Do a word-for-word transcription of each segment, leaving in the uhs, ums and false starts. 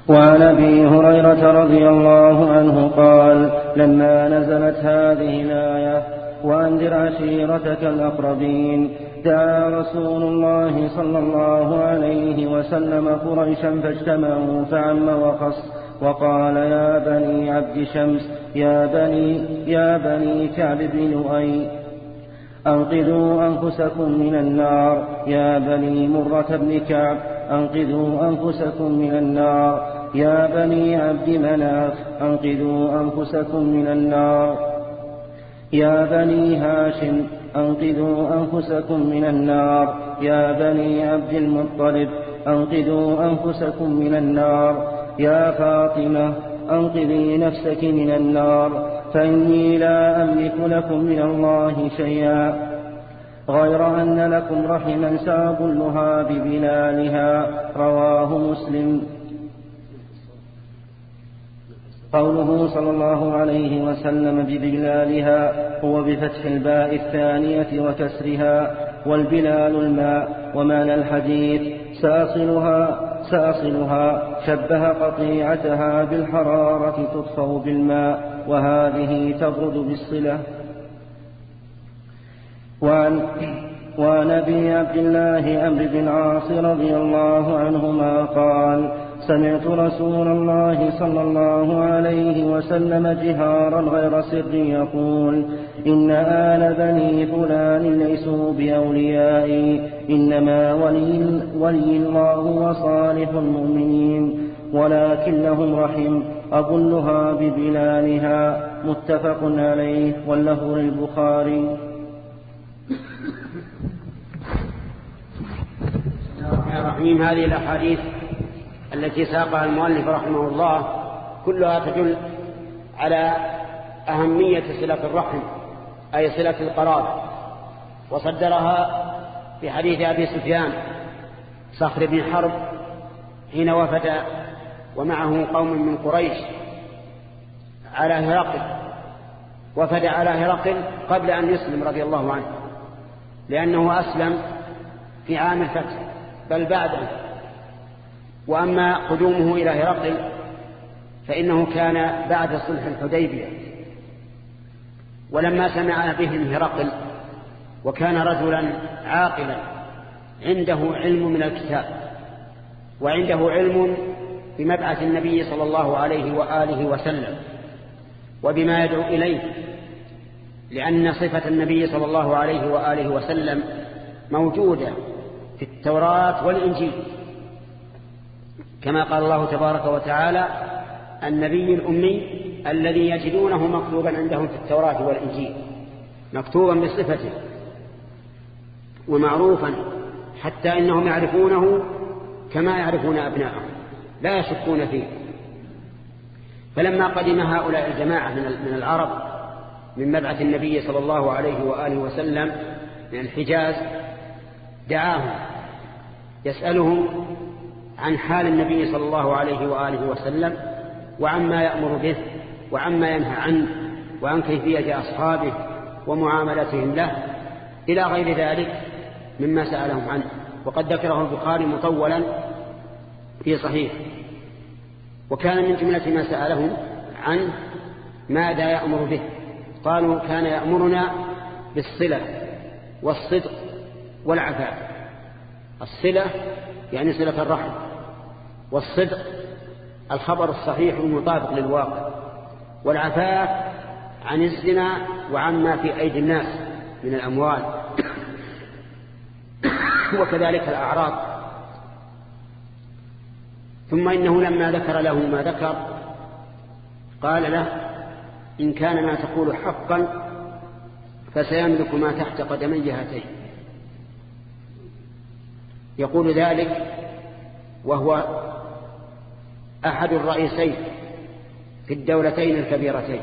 وعن أبي هريرة رضي الله عنه قال لما نزلت هذه الآية وأنذر عشيرتك الأقربين دعا رسول الله صلى الله عليه وسلم قريشا فاجتمعوا فعم وخص وقال يا بني عبد شمس يا بني, يا بني كعب بن لؤي أنقذوا أنفسكم من النار يا بني مرة بن كعب أنقذوا أنفسكم من النار يا بني عبد مناف أنقذوا أنفسكم من النار يا بني هاشم أنقذوا أنفسكم من النار يا بني عبد المطلب أنقذوا أنفسكم من النار يا فاطمة أنقذي نفسك من النار فإني لا أملك لكم من الله شيئا غير أن لكم رحما سأبلها ببلالها رواه مسلم. قوله صلى الله عليه وسلم ببلالها هو بفتح الباء الثانية وكسرها والبلال الماء. ومعنى الحديث سأصلها, سأصلها شبه قطيعتها بالحرارة تطفأ بالماء وهذه تبرد بالصلة. وعن, وعن أبي عبد الله عمرو بن العاص رضي الله عنهما قال سمعت رسول الله صلى الله عليه وسلم جهارا غير سر يقول إن آل بني فلان ليسوا بأوليائي إنما ولي, ولي الله وصالح المؤمنين ولكن لهم رحم أظلها ببلالها. متفق عليه واللفظ للبخاري. الرحيم. هذه الأحاديث التي ساقها المؤلف رحمه الله كلها تدل على أهمية صلة الرحم أي صلة القرابة، وصدرها في حديث أبي سفيان صخر بن حرب حين وفد ومعه قوم من قريش على هرقل، وفد على هرقل قبل أن يسلم رضي الله عنه، لأنه أسلم في عام الفتح بل بعده. وأما قدومه إلى هرقل فإنه كان بعد صلح الحديبية. ولما سمع بهم هرقل وكان رجلا عاقلا عنده علم من الكتاب وعنده علم بمبعث النبي صلى الله عليه وآله وسلم وبما يدعو إليه، لأن صفة النبي صلى الله عليه وآله وسلم موجودة في التوراة والإنجيل، كما قال الله تبارك وتعالى النبي الأمي الذي يجدونه مكتوبا عندهم في التوراة والإنجيل، مكتوبا بصفته ومعروفا حتى إنهم يعرفونه كما يعرفون أبناءهم لا يشكون فيه. فلما قدم هؤلاء الجماعة من العرب من مبعث النبي صلى الله عليه وآله وسلم من الحجاز دعاهم يسألهم عن حال النبي صلى الله عليه وآله وسلم وعما يأمر به وعما ينهى عنه وعن كيفية أصحابه ومعاملتهم له إلى غير ذلك مما سألهم عنه. وقد ذكره البخاري مطولا في صحيح. وكان من جملة ما سألهم عنه ماذا يأمر به، قالوا كان يأمرنا بالصلة والصدق والعفاف. الصلة يعني صلة الرحم، والصدق الخبر الصحيح المطابق للواقع، والعفاف عن الزنا وعما في أيدي الناس من الأموال وكذلك الأعراض. ثم إنه لما ذكر له ما ذكر قال له إن كان ما تقول حقا فسيملك ما تحت قدمي هاتين. يقول ذلك وهو أحد الرئيسين في الدولتين الكبيرتين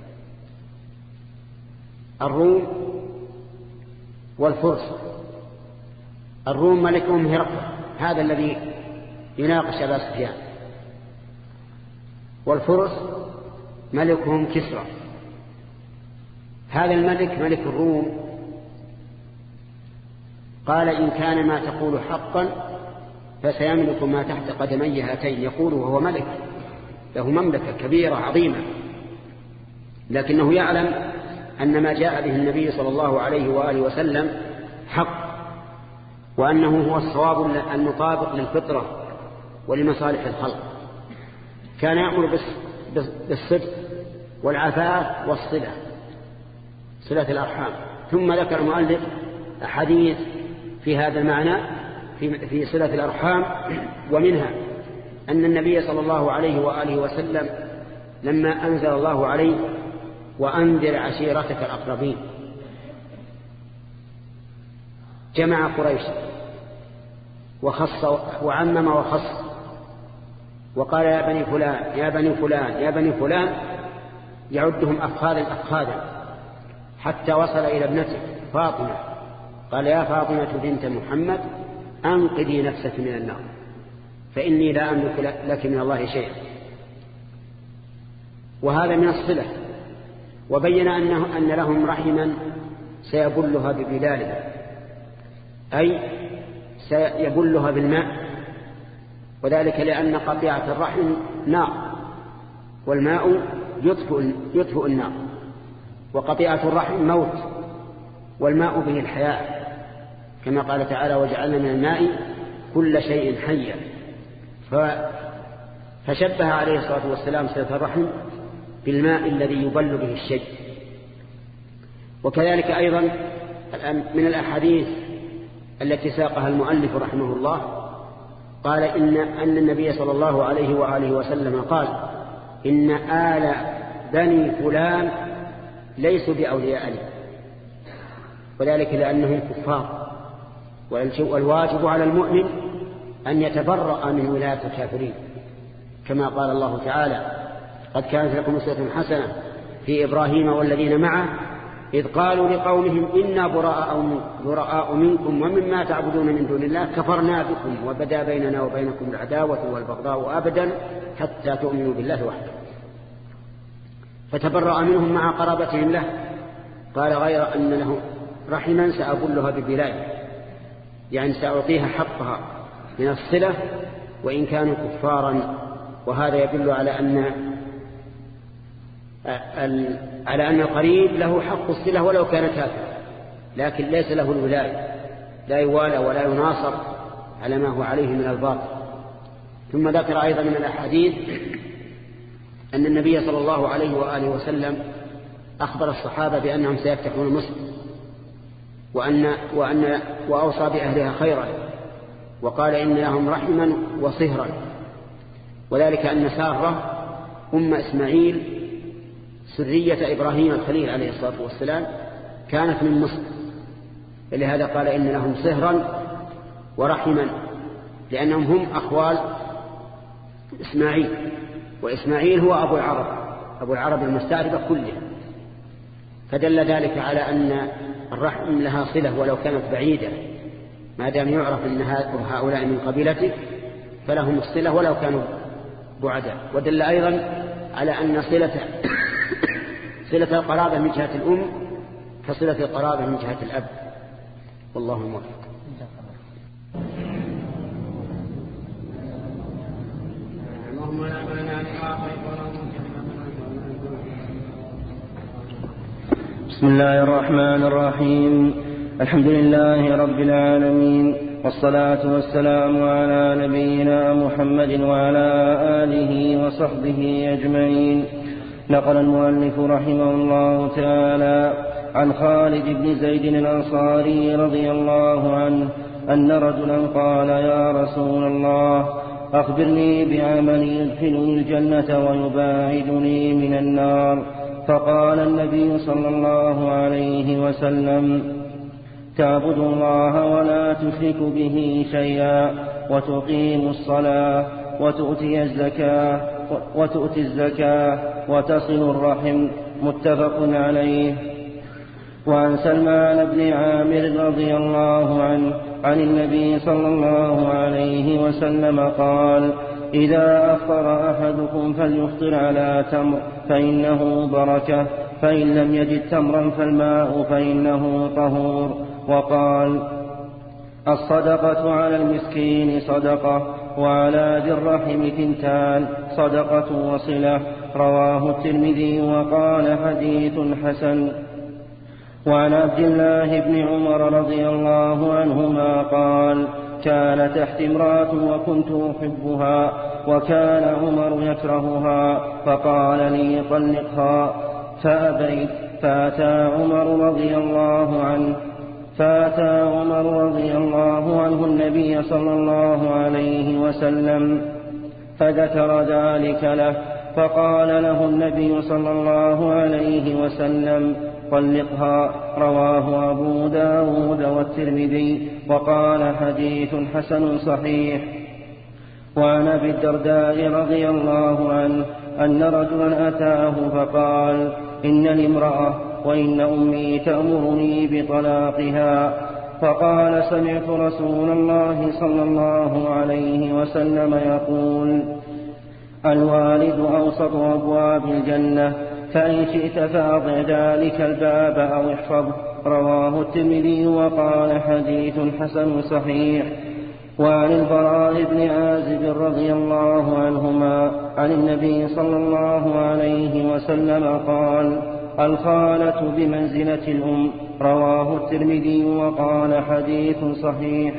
الروم والفرس. الروم ملكهم هرقل هذا الذي يناقش أبا سفيان، والفرس ملكهم كسرى. هذا الملك ملك الروم قال إن كان ما تقول حقا فسيملك ما تحت قدمي هاتين. يقول وهو ملك له مملكة كبيرة عظيمة، لكنه يعلم أن ما جاء به النبي صلى الله عليه وآله وسلم حق، وأنه هو الصواب المطابق للفطرة ولمصالح الخلق. كان يأمر بالصدق والعفاف والصلة، صلة الأرحام. ثم ذكر المؤلف أحاديث في هذا المعنى في صلة الأرحام، ومنها أن النبي صلى الله عليه وآله وسلم لما أنزل الله عليه وأنذر عشيرتك الأقربين جمع قريش وخص وعمم وخص، وقال يا بني فلان يا بني فلان يا بني فلان، يعدهم أفخاذا أفخاذا حتى وصل إلى ابنته فاطمة، قال يا فاطمة بنت محمد أنقذي نفسك من النار فإني لا أملك لك من الله شيئا. وهذا من الصلة. وبين أنه أن لهم رحما سيبلها ببلالها، أي سيبلها بالماء، وذلك لأن قطيعة الرحم نار، والماء يطفئ يطفئ النار، وقطيعة الرحم موت، والماء به الحياة، كما قال تعالى وجعلنا من الماء كل شيء حيا. فشبه عليه الصلاة والسلام صلة الرحم بالماء الذي يبل به الشيء. وكذلك أيضا من الأحاديث التي ساقها المؤلف رحمه الله قال إن أن النبي صلى الله عليه وآله وسلم قال إن آل بني فلان ليسوا بأولياء لي، وذلك لأنهم كفار، والواجب على المؤمن أن يتبرأ من ولاية الكافرين، كما قال الله تعالى قد كانت لكم أسوة حسنة في إبراهيم والذين معه إذ قالوا لقومهم إنا براء, براء منكم ومما تعبدون من دون الله كفرنا بكم وبدا بيننا وبينكم العداوة والبغضاء أبدا حتى تؤمنوا بالله وحده. فتبرأ منهم مع قرابتهم له. قال غير أن له رحما سأبلها ببلاده، يعني سأعطيها حقها من الصلة وإن كانوا كفارا. وهذا يدل على أن على أن القريب له حق الصلة ولو كان كافرا، لكن ليس له الولاية، لا يوالى ولا يناصر على ما هو عليه من الباطل. ثم ذكر أيضا من الأحاديث أن النبي صلى الله عليه وآله وسلم أخبر الصحابة بأنهم سيفتحون مصر، وأن وأن وأوصى بأهلها خيرا، وقال إن لهم رحما وصهرا، وذلك أن سارة أم إسماعيل سرية إبراهيم الخليل عليه الصلاة والسلام كانت من مصر، لهذا قال إن لهم صهرا ورحما، لأنهم هم أخوال إسماعيل، وإسماعيل هو أبو العرب أبو العرب المستعربة كلها. فدل ذلك على أن الرحم لها صلة ولو كانت بعيدة، ما دام يعرف أن هؤلاء من قبيلته فلهم الصلة ولو كانوا بعداء. ودل أيضا على أن صلة صلة القرابة من جهة الأم كصلة القرابة من جهة الأب. والله موفق. بسم الله الرحمن الرحيم. الحمد لله رب العالمين، والصلاة والسلام على نبينا محمد وعلى آله وصحبه أجمعين. نقل المؤلف رحمه الله تعالى عن خالد بن زيد الأنصاري رضي الله عنه أن رجلا قال يا رسول الله أخبرني بعمل يدخلني الجنة ويباعدني من النار. فقال النبي صلى الله عليه وسلم تعبد الله ولا تشرك به شيئا وتقيم الصلاة وتؤتي الزكاة وتؤتي الزكاة وتصل الرحم. متفق عليه. وعن سلمان بن عامر رضي الله عنه عن النبي صلى الله عليه وسلم قال إذا أفطر أحدكم فليفطر على تمر فإنه بركة، فإن لم يجد تمرا فالماء فإنه طهور. وقال الصدقة على المسكين صدقة، وعلى ذي الرحم ثنتان صدقة وصلة. رواه الترمذي وقال حديث حسن. وعن عبد الله بن عمر رضي الله عنهما قال: كان تحت امرأة وكنت أحبها، وكان عمر يكرهها، فقال لي: طلقها، فأبيت، فأتى عمر رضي الله عنه فأتى عمر رضي الله عنه النبي صلى الله عليه وسلم فذكر ذلك له، فقال له النبي صلى الله عليه وسلم: طلقها. رواه أبو داود والترمذي وقال حديث حسن صحيح. وعن أبي الدرداء رضي الله عنه أن رجلا أتاه فقال: إن لي امرأة وإن أمي تأمرني بطلاقها. فقال: سمعت رسول الله صلى الله عليه وسلم يقول: الوالد أوسط أبواب الجنة، فإن شئت فأضع ذلك الباب أو احفظه. رواه الترمذي وقال حديث حسن صحيح. وعن البراء بن عازب رضي الله عنهما عن النبي صلى الله عليه وسلم قال: الخالة بمنزلة الأم. رواه الترمذي وقال حديث صحيح.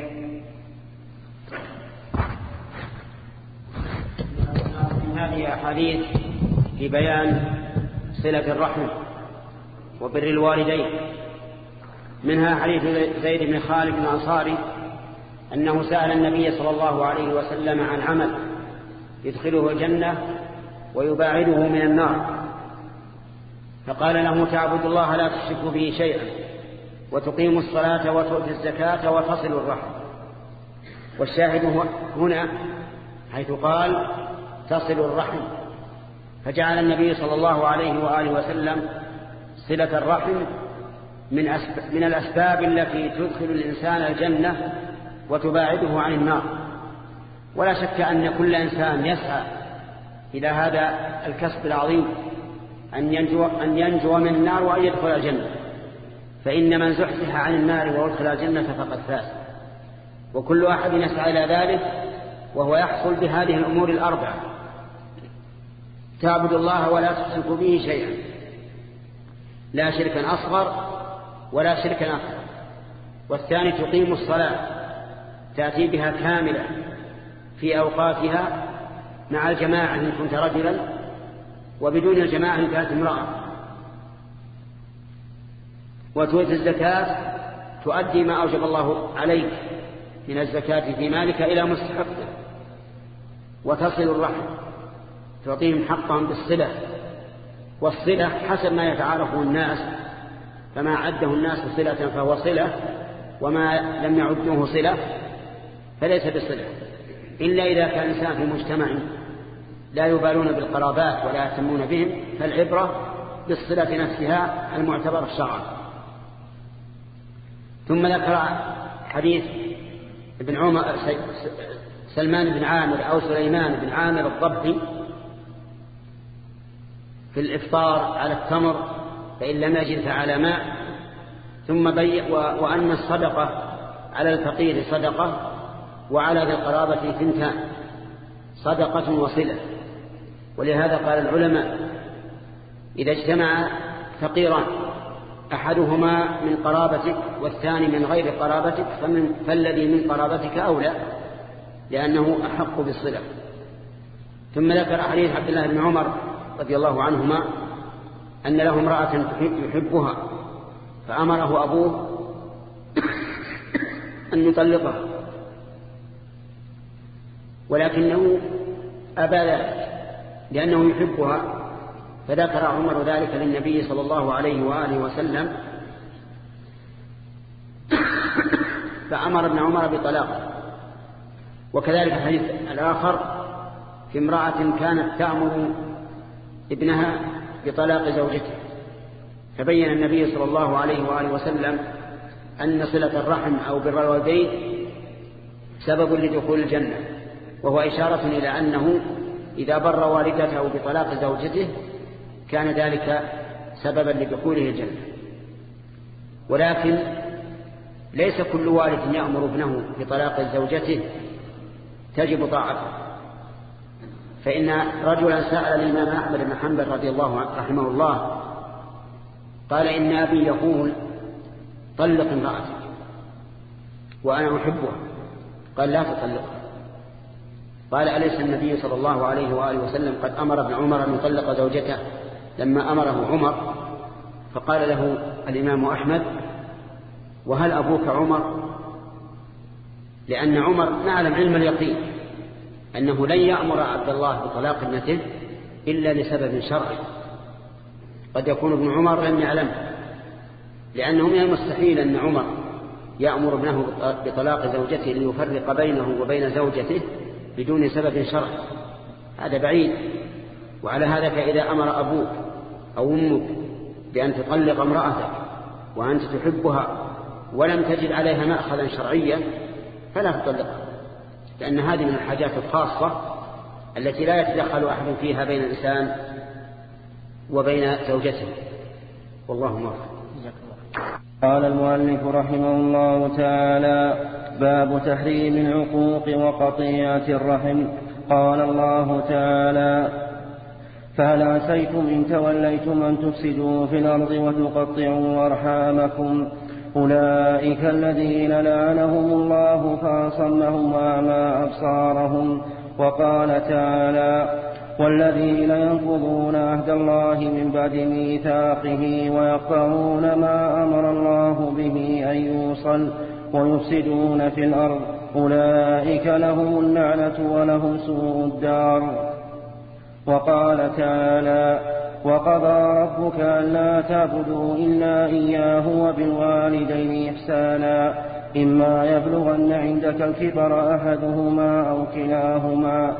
هذه أحاديث في بيان صلة الرحم وبر الوالدين. منها حديث زيد بن خالد الأنصاري أنه سأل النبي صلى الله عليه وسلم عن عمل يدخله الجنة ويباعده من النار، فقال له: تعبد الله لا تشرك به شيئا، وتقيم الصلاة وتؤتي الزكاة وتصل الرحم. والشاهد هنا حيث قال: تصل الرحم، فجعل النبي صلى الله عليه وآله وسلم صلة الرحم من, أسب... من الأسباب التي تدخل الإنسان الجنة وتباعده عن النار. ولا شك أن كل إنسان يسعى إلى هذا الكسب العظيم، أن ينجو, أن ينجو من النار وأن يدخل الجنة، فإن من زحزح عن النار وادخل الجنة فقد فاز. وكل أحد يسعى إلى ذلك وهو يحصل بهذه الأمور الأربعة: تعبد الله ولا تشرك به شيئا، لا شركا أصغر ولا شركا أكبر. والثاني تقيم الصلاة، تأتي بها كاملة في أوقاتها مع الجماعة إن كنت رجلا، وبدون الجماعة إن كانت امرأة. وتؤتي الزكاة، تؤدي ما أوجب الله عليك من الزكاة في مالك إلى مستحقه. وتصل الرحم، تعطيهم حقهم بالصلة. والصلة حسب ما يتعارفه الناس، فما عده الناس صلة فهو صلة، وما لم يعدوه صلة فليس بصلة، إلا إذا كان الإنسان في مجتمع لا يبالون بالقرابات ولا يهتمون بهم، فالعبرة بالصلة نفسها المعتبر الشرعا. ثم ذكر حديث ابن عمر سلمان بن عامر أو سليمان بن عامر الضبي في الإفطار على التمر، فإن لم يجد فعلى ماء. ثم بيّ وأن الصدقة على الفقير صدقة، وعلى ذي القرابة ثنتان صدقة وصلة. ولهذا قال العلماء: إذا اجتمع فقيران أحدهما من قرابتك والثاني من غير قرابتك فمن فالذي من قرابتك أولى، لأنه أحق بالصلة. ثم ذكر حديث عبد الله بن عمر رضي الله عنهما أن له امرأة يحبها، فأمره أبوه أن يطلقها، ولكنه أبى ذلك لأنه يحبها. فذكر عمر ذلك للنبي صلى الله عليه وآله وسلم، فأمر ابن عمر بطلاقه. وكذلك الحديث الآخر في امرأة كانت تأمر ابنها بطلاق زوجته، فبين النبي صلى الله عليه وآله وسلم أن صلة الرحم أو بر الوالدين سبب لدخول الجنة، وهو إشارة إلى أنه إذا بر والدته بطلاق زوجته كان ذلك سببا لدخوله الجنة. ولكن ليس كل والد يأمر ابنه بطلاق زوجته تجب طاعته. فإن رجلا سأل الإمام أحمد بن حنبل رضي الله عنه رحمه الله قال إن أبي يقول طلق امرأتك وأنا أحبها. قال لا تطلقها. قال أليس النبي صلى الله عليه وآله وسلم قد أمر ابن عمر أن يطلق زوجته لما أمره عمر؟ فقال له الإمام أحمد وهل أبوك عمر؟ لأن عمر نعلم علم اليقين أنه لن يأمر عبد الله بطلاق ابنته إلا لسبب شرعي، قد يكون ابن عمر لم يعلم، لأنه من المستحيل أن عمر يأمر ابنه بطلاق زوجته ليفرق بينه وبين زوجته بدون سبب شرعي، هذا بعيد. وعلى هذا فإذا أمر أبوك أو أمك بأن تطلق امرأتك وأنت تحبها ولم تجد عليها مأخذا شرعيا فلا تطلقها، لأن هذه من الحاجات الخاصة التي لا يتدخل أحد فيها بين الإنسان وبين زوجته، والله موفق. قال المؤلف رحمه الله تعالى: باب تحريم العقوق وقطيعة الرحم. قال الله تعالى: فهل عسيتم إن توليتم أن تفسدوا في الأرض وتقطعوا أرحامكم أولئك الذين لعنهم الله فأصمهم وأعمى أبصارهم. وقال تعالى: والذين ينقضون عهد الله من بعد ميثاقه ويقطعون ما أمر الله به أن يوصل ويفسدون في الأرض أولئك لهم اللعنة ولهم سوء الدار. وقال تعالى: وقضى ربك ألا تعبدوا إلا إياه وبالوالدين إحسانا إما يبلغن عندك الكبر أحدهما أو كلاهما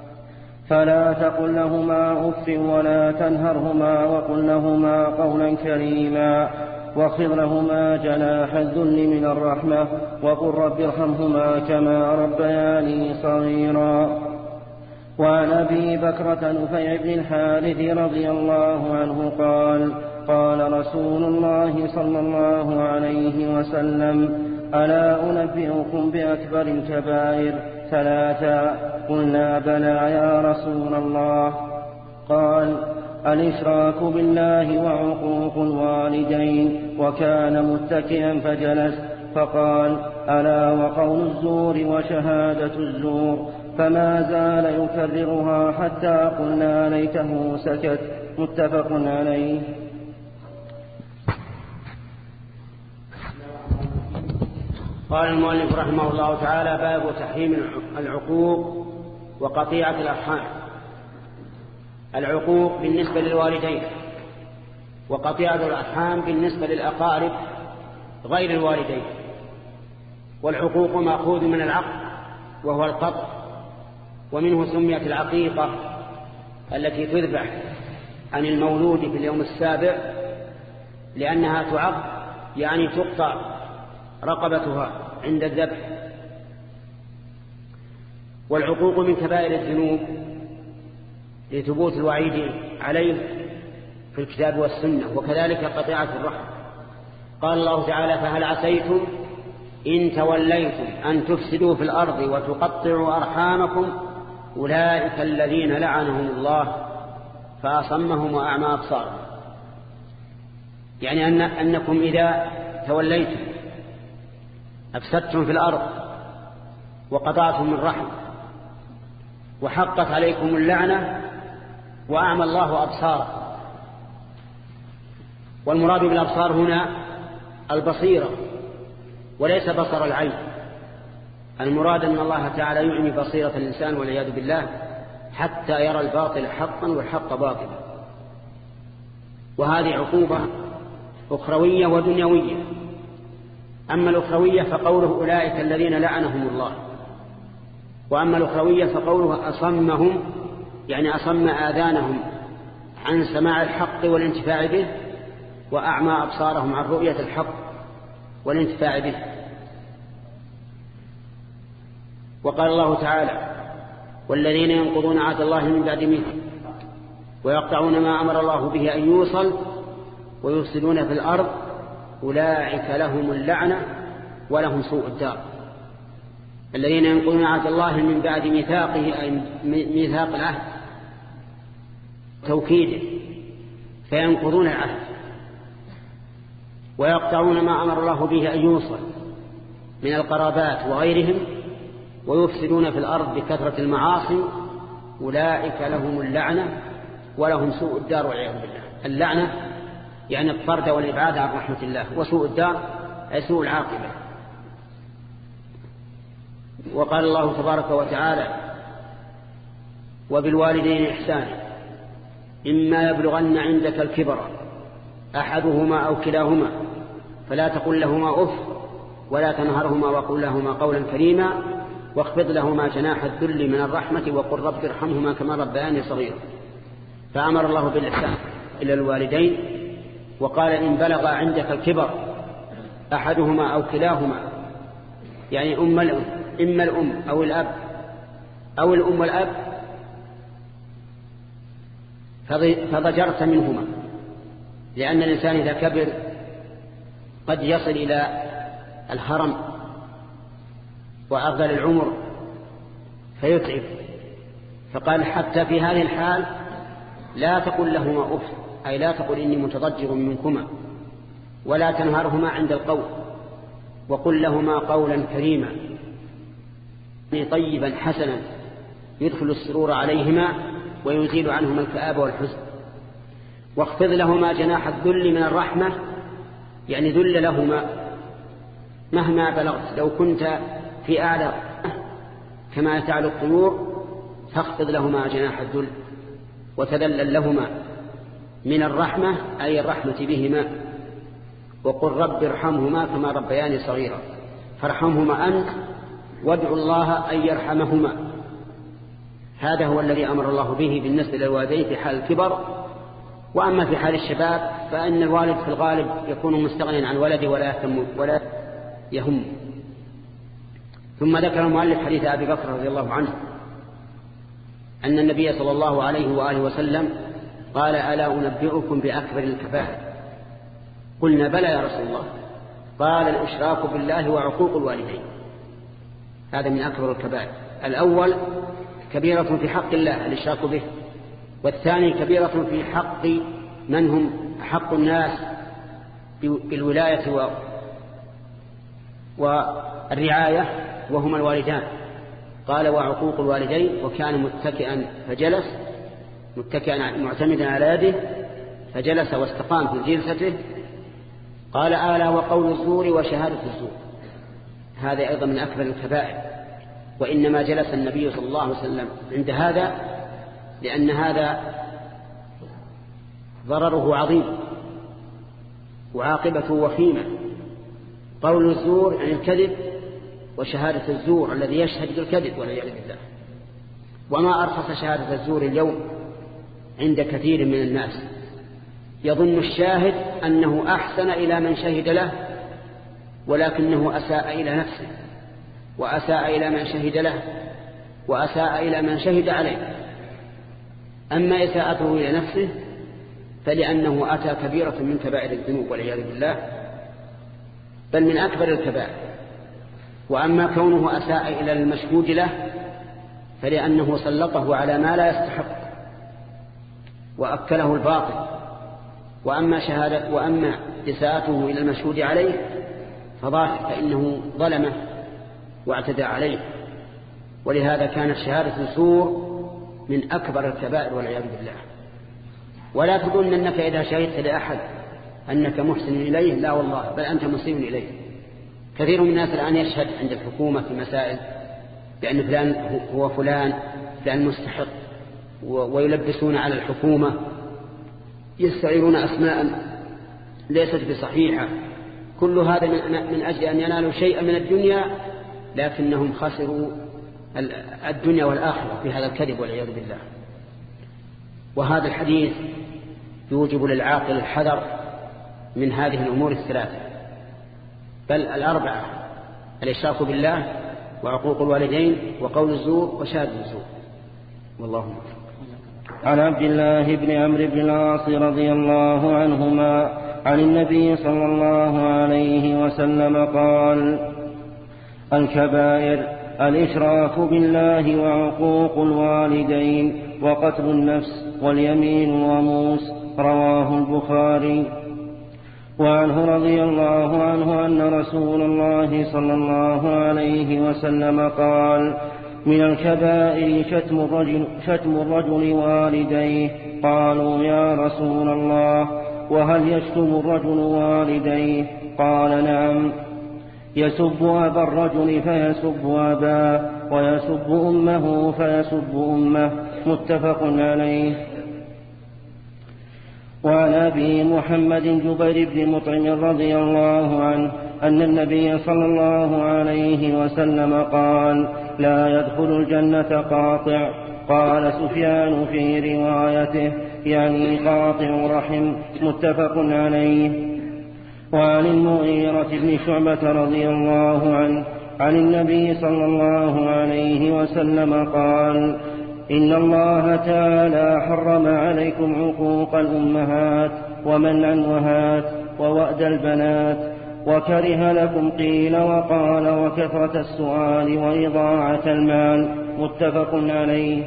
فلا تقل لهما أف ولا تنهرهما وقل لهما قولا كريما واخفض لهما جناح الذل من الرحمة وقل رب ارحمهما كما ربياني صغيرا. وعن أبي بكرة نفيع بن الحارث رضي الله عنه قال: قال رسول الله صلى الله عليه وسلم: ألا أنبئكم بأكبر الكبائر ثلاثا؟ قلنا: بلى يا رسول الله. قال: الإشراك بالله وعقوق الوالدين. وكان متكئا فجلس فقال: ألا وقول الزور وشهادة الزور. فما زال يكررها حتى قلنا ليته سكت. متفق عليه. قال المؤلف رحمه الله تعالى: باب تحريم العقوق وقطيعة الأرحام. العقوق بالنسبة للوالدين، وقطيعة الأرحام بالنسبة للأقارب غير الوالدين. والعقوق مأخوذ من العقل وهو القطع، ومنه سميت العقيقة التي تذبح عن المولود في اليوم السابع، لأنها تعق يعني تقطع رقبتها عند الذبح. والعقوق من كبائر الذنوب لثبوت الوعيد عليه في الكتاب والسنة، وكذلك قطيعة الرحم. قال الله تعالى: فهل عسيتم إن توليتم أن تفسدوا في الأرض وتقطعوا أرحامكم أولئك الذين لعنهم الله فأصمهم وأعمى أبصارهم. يعني أن أنكم إذا توليتم أفسدتم في الأرض وقطعتم الرحم وحقت عليكم اللعنة وأعمى الله أبصاركم. والمراد بالأبصار هنا البصيرة وليس بصر العين. المراد أن الله تعالى يعمي بصيرة الإنسان والعياذ بالله حتى يرى الباطل حقا والحق باطلا. وهذه عقوبة أخروية ودنيوية. أما الأخروية فقوله أولئك الذين لعنهم الله، وأما الأخروية فقوله أصمهم يعني أصم آذانهم عن سماع الحق والانتفاع به، وأعمى أبصارهم عن رؤية الحق والانتفاع به. وقال الله تعالى: والذين ينقضون عهد الله من بعد ميثاقه ويقطعون ما أمر الله به أن يوصل ويفسدون في الأرض أولئك لهم اللعنة ولهم سوء الدار. الذين ينقضون عهد الله من بعد ميثاقه أي ميثاق العهد توكيده فينقضون العهد ويقطعون ما أمر الله به أن يوصل من القرابات وغيرهم ويفسدون في الأرض بكثرة المعاصي أولئك لهم اللعنة ولهم سوء الدار والعياذ بالله. اللعنة يعني الطرد والإبعاد عن رحمة الله، وسوء الدار أي سوء العاقبة. وقال الله تبارك وتعالى وبالوالدين إحسانا إما يبلغن عندك الكبر أحدهما أو كلاهما فلا تقل لهما أف ولا تنهرهما وقل لهما قولا كريما واخفض لهما جناح الذل من الرحمة وقل رب ارحمهما كما ربياني صغيرا. فأمر الله بالإحسان إلى الوالدين وقال إن بلغ عندك الكبر أحدهما أو كلاهما يعني أم الأم إما الأم أو الأب أو الأم والأب فضجرت منهما، لأن الإنسان إذا كبر قد يصل إلى الهرم وأفضل العمر فيتعب، فقال حتى في هذه الحال لا تقل لهما أف أي لا تقل إني متضجر منكما ولا تنهرهما عند القول وقل لهما قولا كريما طيبا حسنا يدخل السرور عليهما ويزيل عنهما الكآبة والحزن. واخفض لهما جناح الذل من الرحمة يعني ذل لهما مهما بلغت، لو كنت في أعلى كما تعلو الطيور فاخفض لهما جناح الذل وتذلل لهما من الرحمة أي الرحمة بهما وقل رب ارحمهما كما ربياني صغيرا. فارحمهما أنت وادعوا الله أن يرحمهما. هذا هو الذي أمر الله به بالنسبة للوالدين في حال الكبر. وأما في حال الشباب فإن الوالد في الغالب يكون مستغنيا عن ولده ولا يهتم ولا يهم. ثم ذكر المؤلف حديث أبي بكر رضي الله عنه أن النبي صلى الله عليه وآله وسلم قال ألا أنبئكم بأكبر الكبائر؟ قلنا بلى يا رسول الله. قال الإشراك بالله وعقوق الوالدين. هذا من أكبر الكبائر. الأول كبيرة في حق الله الإشراك به، والثاني كبيرة في حق من هم حق الناس بالولاية و... والرعاية وهما الوالدان. قال وعقوق الوالدين وكان متكئا فجلس متكئا معتمدا على يده فجلس واستقام في جلسته. قال آلا وقول الزور وشهادة الزور. هذا أيضا من أكبر الكبائر، وإنما جلس النبي صلى الله عليه وسلم عند هذا لأن هذا ضرره عظيم وعاقبته وخيمة. قول الزور عن الكذب وشهادة الزور الذي يشهد بالكذب والعياذ بالله. وما أرخص شهادة الزور اليوم عند كثير من الناس، يظن الشاهد أنه أحسن إلى من شهد له ولكنه أساء إلى نفسه وأساء إلى من شهد له وأساء إلى من شهد عليه. أما إساءته إلى نفسه فلأنه أتى كبيرة من كبائر الذنوب والعياذ بالله، بل من أكبر الكبائر. وأما كونه أساء إلى المشهود له فلأنه سلطه على ما لا يستحق وأكله الباطل. وأما شهادة وأما إساءته إلى المشهود عليه فظاهر فإنه ظلمه واعتدى عليه. ولهذا كانت شهادة الزور من أكبر الكبائر والعياذ بالله. ولا تظن أنك إذا شهدت لأحد أنك محسن إليه، لا والله، بل أنت مسيء إليه. كثير من الناس الآن يشهد عند الحكومة في مسائل بأن فلان هو فلان فلان مستحق، ويلبسون على الحكومة، يستعيرون أسماء ليست بصحيحة. كل هذا من أجل أن ينالوا شيئا من الدنيا، لكنهم خسروا الدنيا والآخرة في هذا الكذب والعياذ بالله. وهذا الحديث يوجب للعاقل الحذر من هذه الأمور الثلاثة بل الأربعة: الإشراك بالله وعقوق الوالدين وقول الزور وشهادة الزور. والله أكبر. عن عبد الله بن عمرو بن العاص رضي الله عنهما عن النبي صلى الله عليه وسلم قال: الكبائر: الإشراك بالله وعقوق الوالدين وقتل النفس واليمين الغموس. رواه البخاري. وعنه رضي الله عنه أن رسول الله صلى الله عليه وسلم قال: من الكبائر شتم الرجل, شتم الرجل والديه. قالوا: يا رسول الله، وهل يشتم الرجل والديه؟ قال: نعم، يسب أبا الرجل فيسب أباه، ويسب أمه فيسب أمه. متفق عليه. وعن أبي محمد جبير بن مطعم رضي الله عنه أن النبي صلى الله عليه وسلم قال: لا يدخل الجنة قاطع. قال سفيان في روايته: يعني قاطع رحم. متفق عليه. وعن المغيرة بن شعبة رضي الله عنه عن النبي صلى الله عليه وسلم قال: إن الله تعالى حرم عليكم عقوق الأمهات ومنع الوهات ووأد البنات، وكره لكم قيل وقال وكثرة السؤال وإضاعة المال. متفق عليه.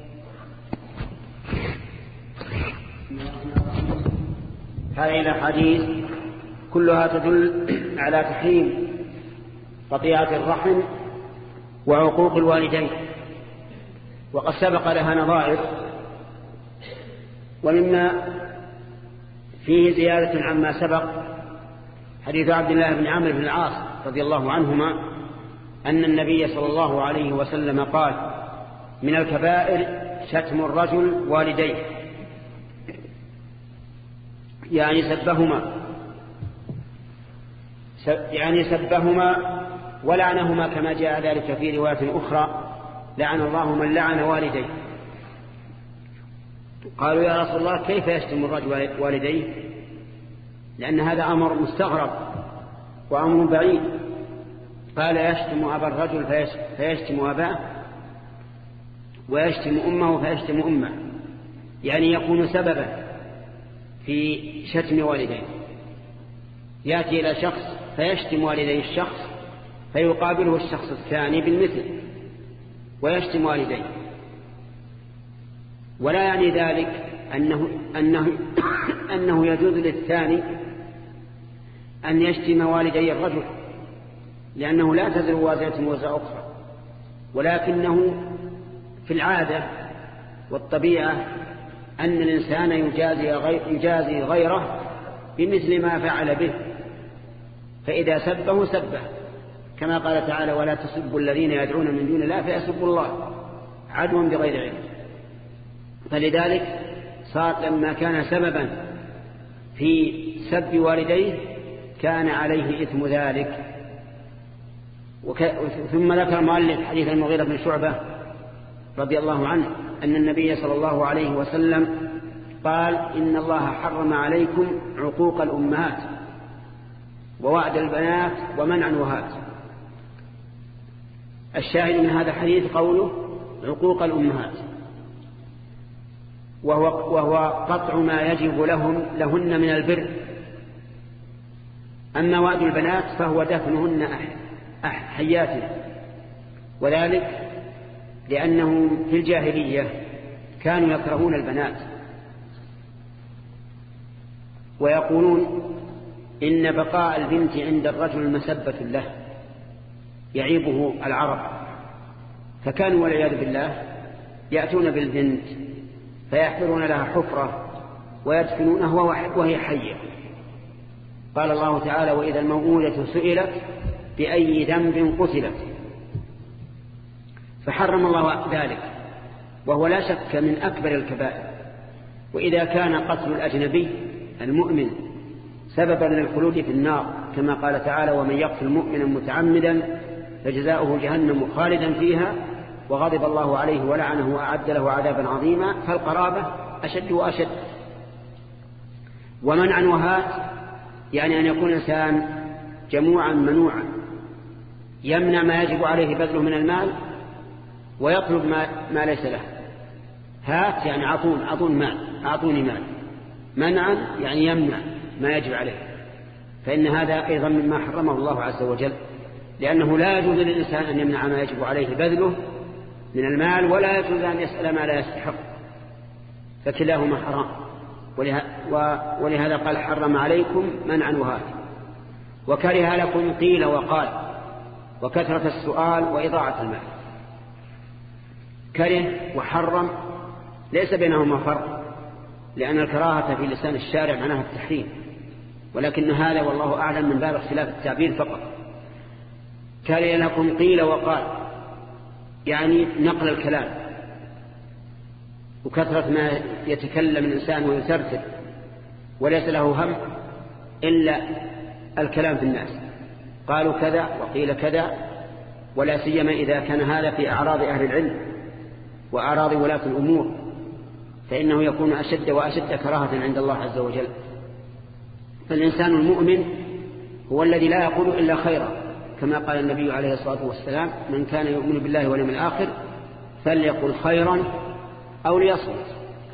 هذه الأحاديث كلها تدل على تحريم قطيعة الرحم وعقوق الوالدين، وقد سبق لها نظائر، ومما فيه زيادة عما سبق حديث عبد الله بن عمرو بن العاص رضي الله عنهما أن النبي صلى الله عليه وسلم قال: من الكبائر شتم الرجل والديه، يعني سبهما يعني سبهما ولعنهما، كما جاء ذلك في رواية أخرى: لعن الله من لعن والديه. قالوا: يا رسول الله، كيف يشتم الرجل والديه؟ لأن هذا أمر مستغرب وأمر بعيد. قال: يشتم أبا الرجل فيشتم أباه، ويشتم أمه فيشتم أمه، يعني يكون سببا في شتم والديه. يأتي إلى شخص فيشتم والديه الشخص، فيقابله الشخص الثاني بالمثل ويشتم والديه، ولا يعني ذلك أنه, أنه, أنه يجوز للثاني أن يشتم والدي الرجل، لأنه لا تزر وازرة وزر أخرى، ولكنه في العادة والطبيعة أن الإنسان يجازي, غير يجازي غيره بمثل ما فعل به، فإذا سبه سبه، كما قال تعالى: ولا تسبوا الذين يدعون من دون الله فيسبوا الله عدوا بغير علم. فلذلك صار لما كان سببا في سب والديه كان عليه إثم ذلك. وك... ثم ذكر المؤلف حديث المغيرة بن شعبة رضي الله عنه أن النبي صلى الله عليه وسلم قال: إن الله حرم عليكم عقوق الأمهات ووعد البنات ومنع الوهات. الشاهد من هذا الحديث قوله عقوق الأمهات، وهو, وهو قطع ما يجب لهم لهن من البر. أما وعد البنات فهو دفنهن حيات، وذلك لأنهم في الجاهلية كانوا يكرهون البنات، ويقولون إن بقاء البنت عند الرجل مسبة له يعيبه العرب، فكانوا والعياذ بالله يأتون بالبنت فيحفرون لها حفرة ويدفنونها وهي حية. قال الله تعالى: وإذا الموءودة سئلت بأي ذنب قتلت. فحرم الله ذلك، وهو لا شك من أكبر الكبائر. وإذا كان قتل الأجنبي المؤمن سببا للخلود في النار، كما قال تعالى: ومن يقتل مؤمنا متعمدا فجزاؤه جهنم خالدا فيها وغضب الله عليه ولعنه وأعد له عذابا عظيما، فالقرابة أشد وأشد. ومنع وهات يعني أن يكون الإنسان جموعا منوعا، يمنع ما يجب عليه بذله من المال ويطلب ما, ما ليس له. هات يعني عطون عطون مال، أعطوني مال. منعا يعني يمنع ما يجب عليه، فإن هذا أيضا مما حرمه الله عز وجل، لأنه لا يجوز للإنسان أن يمنع ما يجب عليه بذله من المال، ولا يجوز أن يسأل ما لا يستحق، فكلاهما حرام. ولهذا قال حرم عليكم منعا وهات، وكره لكم قيل وقال، وكثرة السؤال وإضاعة المال. كره وحرم ليس بينهما فرق، لأن الكراهة في لسان الشارع معناها التحريم، ولكن هذا والله أعلم من باب اختلاف التعبير فقط. كره لكم قيل وقال يعني نقل الكلام، وكثرة ما يتكلم الإنسان ويسرسل وليس له هم إلا الكلام في الناس، قالوا كذا وقيل كذا، ولا سيما إذا كان هذا في أعراض أهل العلم وأعراض ولاة الأمور، فإنه يكون أشد وأشد كراهة عند الله عز وجل. فالإنسان المؤمن هو الذي لا يقول إلا خيرا، كما قال النبي عليه الصلاة والسلام: من كان يؤمن بالله واليوم الآخر فليقل خيرا أو ليصمت.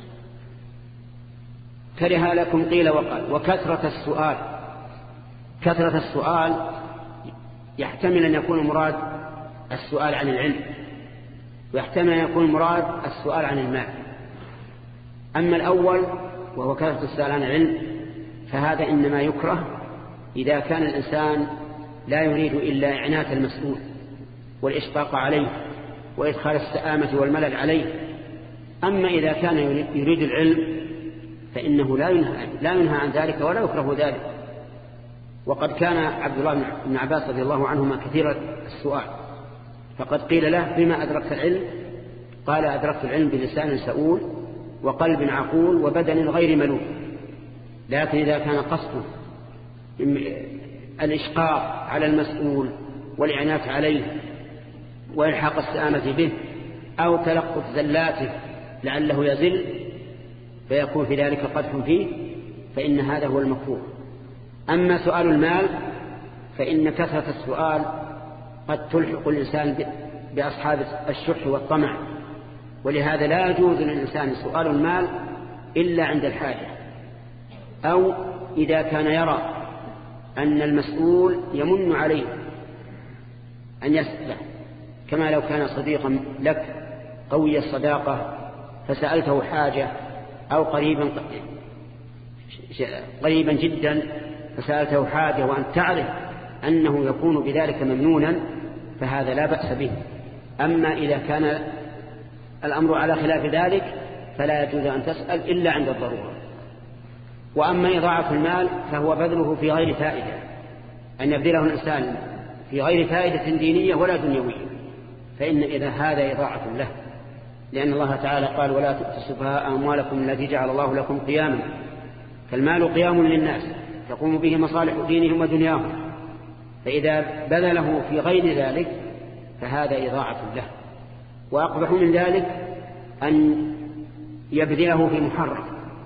كره لكم قيل وقال، وكثرة السؤال. كثرة السؤال يحتمل أن يكون مراد السؤال عن العلم، ويحتمل أن يكون مراد السؤال عن المال. أما الأول وهو كثرة السؤال عن العلم فهذا إنما يكره إذا كان الإنسان لا يريد إلا إعنات المسؤول والإشفاق عليه وإدخال السآمة والملل عليه. أما إذا كان يريد العلم فإنه لا ينهى, لا ينهى عن ذلك ولا يكره ذلك. وقد كان عبد الله بن عباس رضي الله عنهما كثير السؤال، فقد قيل له: بما أدركت العلم؟ قال: أدركت العلم بلسان سؤول وقلب عقول وبدن غير ملوك. لكن إذا كان قصده الإشقاق على المسؤول والإعنات عليه وإلحاق السآمة به أو تلقف زلاته لعله يزل فيكون في ذلك قدح فيه، فإن هذا هو المكروه. أما سؤال المال فإن كثرة السؤال قد تلحق الإنسان بأصحاب الشح والطمع، ولهذا لا يجوز للإنسان سؤال المال إلا عند الحاجة، أو إذا كان يرى أن المسؤول يمن عليه أن يسأله، كما لو كان صديقا لك قوي الصداقة فسألته حاجة، أو قريبا قريبا جدا فسألته حاجة وأن تعرف أنه يكون بذلك ممنونا فهذا لا بأس به. أما إذا كان الأمر على خلاف ذلك فلا يجوز أن تسأل إلا عند الضرورة. وأما إضاعة المال فهو بذله في غير فائدة، أن يبذله الإنسان في غير فائدة دينية ولا دنيوية، فإن إذا هذا إضاعة له، لأن الله تعالى قال: ولا تؤتوا السفهاء أموالكم التي جعل الله لكم قياما. فالمال قيام للناس تقوم به مصالح دينهم ودنياهم، فإذا بذله في غير ذلك فهذا إضاعة له. وأقبح من ذلك أن يبذله في محرم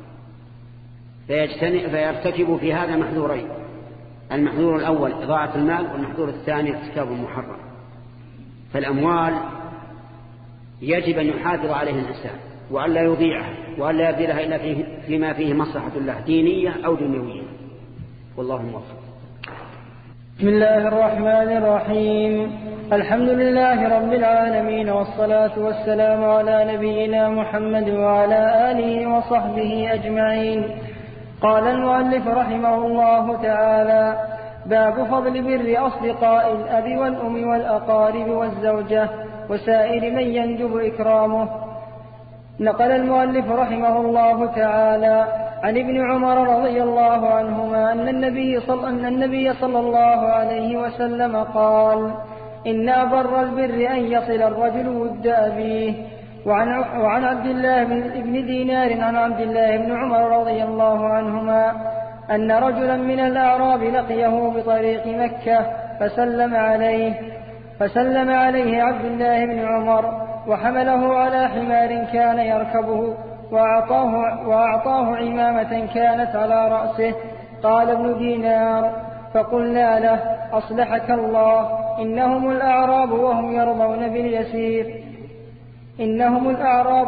فيرتكب في هذا محذورين: المحذور الأول إضاعة المال، والمحذور الثاني ارتكاب المحرم. فالأموال يجب أن يحافظ عليه الإنسان وأن لا يضيعها وأن لا يبذلها إلا فيه فيما فيه مصلحة الله دينية أو دنيوية، والله موفق. بسم الله الرحمن الرحيم. الحمد لله رب العالمين، والصلاة والسلام على نبينا محمد وعلى آله وصحبه أجمعين. قال المؤلف رحمه الله تعالى: باب فضل بر أصدقاء الأب والأم والأقارب والزوجة وسائر من يندب إكرامه. نقل المؤلف رحمه الله تعالى عن ابن عمر رضي الله عنهما أن النبي صلى, أن النبي صلى الله عليه وسلم قال: إن أبر البر أن يصل الرجل ود أبيه. وعن, وعن عبد الله بن دينار عن عبد الله بن عمر رضي الله عنهما أن رجلا من الأعراب لقيه بطريق مكة فسلم عليه فسلم عليه عبد الله بن عمر وحمله على حمار كان يركبه وأعطاه, وأعطاه عمامة كانت على رأسه. قال ابن دينار: فقلنا له: أصلحك الله، إنهم الأعراب وهم يرضون باليسير إنهم الأعراب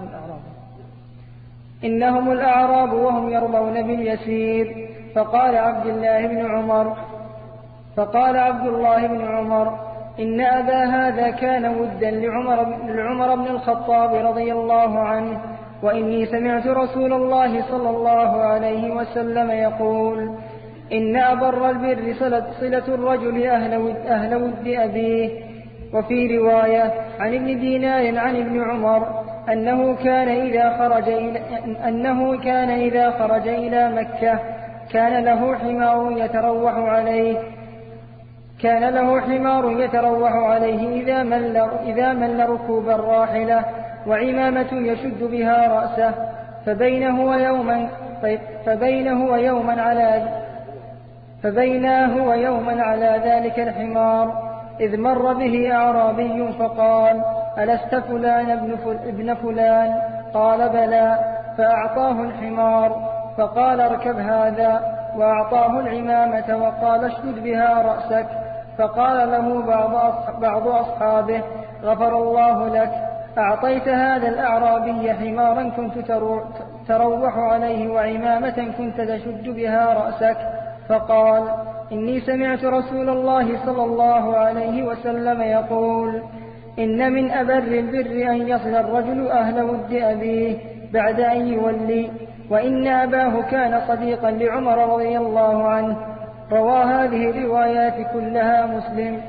إنهم الأعراب وهم يرضون باليسير. فقال عبد الله بن عمر فقال عبد الله بن عمر: إن أبا هذا كان ودا لعمر, لعمر بن الخطاب رضي الله عنه، وإني سمعت رسول الله صلى الله عليه وسلم يقول: إن أبر البر صلة الرجل أهل ود, أهل ود أبيه. وفي رواية عن ابن دينار عن ابن عمر أنه كان إذا خرج إلى, أنه كان إذا خرج إلى مكة كان له حمار يتروح عليه كان له حمار يتروح عليه إذا مل, إذا مل ركوب الراحلة، وعمامة يشد بها رأسه، فبينه ويوما فبينه ويوما على فبينه ويوما على ذلك الحمار إذ مر به أعرابي فقال: ألست فلان ابن فلان؟ قال: بلى. فأعطاه الحمار فقال: اركب هذا، وأعطاه العمامة وقال: اشدد بها رأسك. فقال له بعض أصحابه: غفر الله لك، أعطيت هذا الأعرابي حمارا كنت تروح عليه وعمامة كنت تشد بها رأسك. فقال: إني سمعت رسول الله صلى الله عليه وسلم يقول: إن من أبر البر أن يصل الرجل أهل ود أبيه بعد أن يولي. وإن أباه كان صديقا لعمر رضي الله عنه. روى هذه الروايات كلها مسلم.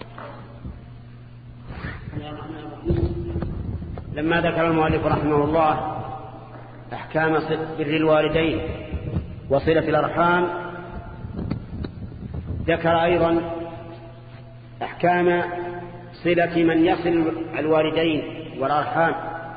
لما ذكر المؤلف رحمه الله أحكام بر الوالدين وصلة الأرحام، ذكر أيضا أحكام صلة من يصل الوالدين والأرحام،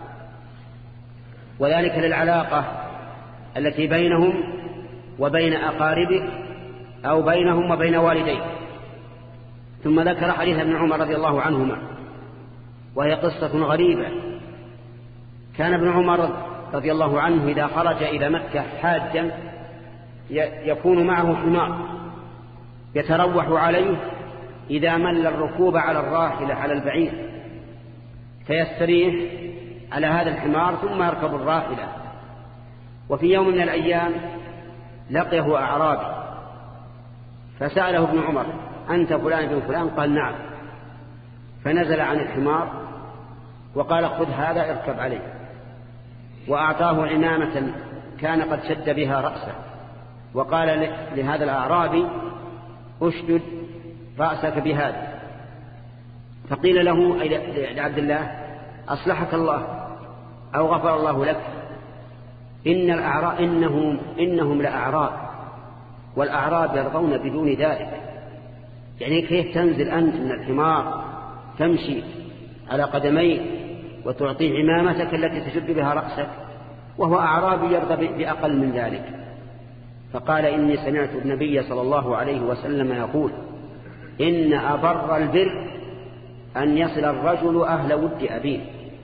وذلك للعلاقة التي بينهم وبين أقاربه أو بينهم وبين والديه. ثم ذكر حديث ابن عمر رضي الله عنهما، وهي قصة غريبة. كان ابن عمر رضي الله عنه إذا خرج إلى مكة حاجا يكون معه حمار يتروح عليه إذا مل الركوب على الراحلة على البعير، فيستريح على هذا الحمار ثم يركب الراحلة. وفي يوم من الأيام لقيه أعرابي فسأله ابن عمر: أنت فلان بن فلان؟ قال: نعم. فنزل عن الحمار وقال: خذ هذا اركب عليه، وأعطاه عمامة كان قد شد بها رأسه، وقال لهذا الأعرابي: أشدد رأسك بهذا. فقيل له أي لعبد الله: أصلحك الله أو غفر الله لك، إن الأعراب إنهم, إنهم لأعراب، والأعراب يرضون بدون ذلك. يعني كيف تنزل أنت من الحمار تمشي على قدمين وتعطيه عمامتك التي تشد بها رأسك وهو أعرابي يرضى بأقل من ذلك؟ فقال: إني سمعت النبي صلى الله عليه وسلم يقول: إن أبر البر أن يصل الرجل أهل ود أبيه.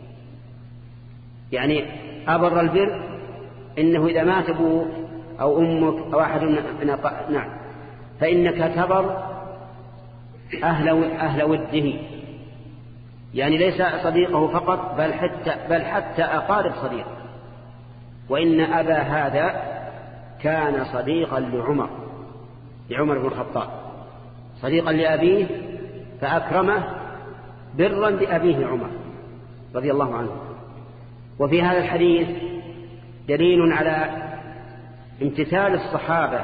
يعني أبر البر إنه إذا مات أبوك أو أمك أو أحد نعم فإنك تبر أهل, أهل وده، يعني ليس صديقه فقط بل حتى, بل حتى أقارب صديقه. وإن أبا هذا كان صديقا لعمر لعمر بن الخطاب، صديقا لأبيه فأكرمه برا بأبيه عمر رضي الله عنه. وفي هذا الحديث دليل على امتثال الصحابة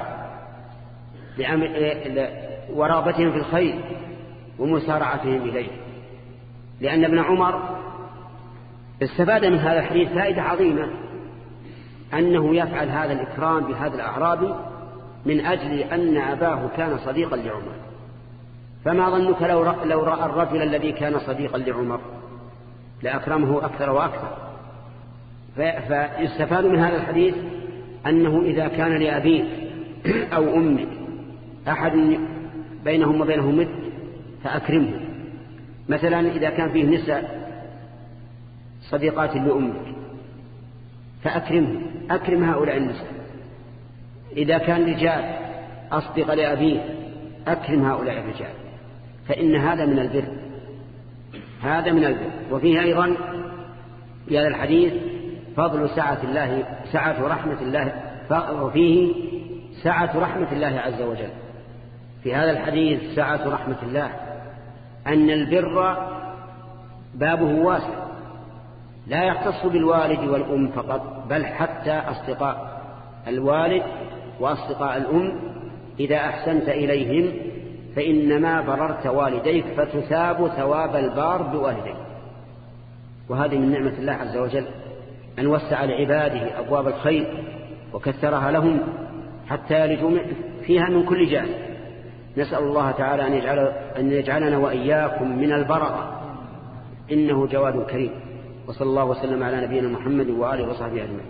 ورغبتهم في الخير ومسارعتهم إليه، لأن ابن عمر استفاد من هذا الحديث فائدة عظيمة، أنه يفعل هذا الإكرام بهذا الأعرابي من أجل أن أباه كان صديقا لعمر. فما ظنك لو رأى, لو رأى الرجل الذي كان صديقا لعمر لأكرمه أكثر وأكثر؟ فيستفاد من هذا الحديث أنه إذا كان لأبيه أو أمه أحد بينهم وبينهم مد فأكرمه. مثلا إذا كان فيه نساء صديقات لأمك فأكرمه، أكرم هؤلاء النساء. إذا كان رجال أصدق لأبيه أكرم هؤلاء الرجال، فإن هذا من البر، هذا من البر. وفيه أيضا في هذا الحديث فضل سعة الله سعة رحمة الله، وفيه سعة رحمة الله عز وجل في هذا الحديث سعة رحمة الله أن البر بابه واسع لا يختص بالوالد والأم فقط، بل حتى أصدقاء الوالد وأصدقاء الأم إذا أحسنت إليهم فإنما بررت والديك فتثاب ثواب البار بوالديك. وهذه من نعمة الله عز وجل أن وسع لعباده أبواب الخير وكثرها لهم حتى يلجوا فيها من كل جانب. نسأل الله تعالى أن, يجعل أن يجعلنا وإياكم من البررة، إنه جواد كريم. وصلى الله وسلم على نبينا محمد وآله وصحبه أجمعين.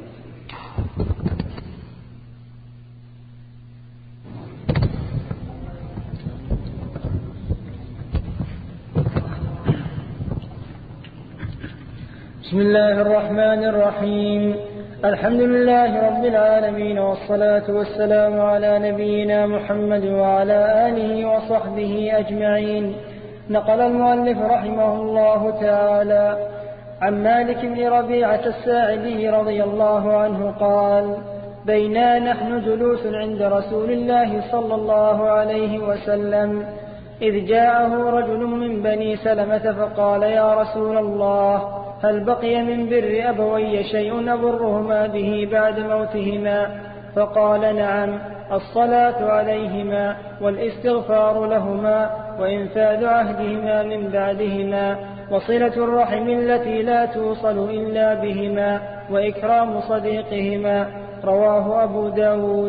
بسم الله الرحمن الرحيم. الحمد لله رب العالمين، والصلاة والسلام على نبينا محمد وعلى آله وصحبه أجمعين. نقل المؤلف رحمه الله تعالى عن مالك بن ربيعة الساعدي رضي الله عنه قال: بينا نحن جلوس عند رسول الله صلى الله عليه وسلم إذ جاءه رجل من بني سلمة فقال: يا رسول الله، هل بقي من بر أبوي شيء أبرهما به بعد موتهما؟ فقال: نعم، الصلاة عليهما والاستغفار لهما وإنفاذ عهدهما من بعدهما وصلة الرحم التي لا توصل إلا بهما وإكرام صديقهما. رواه أبو داود.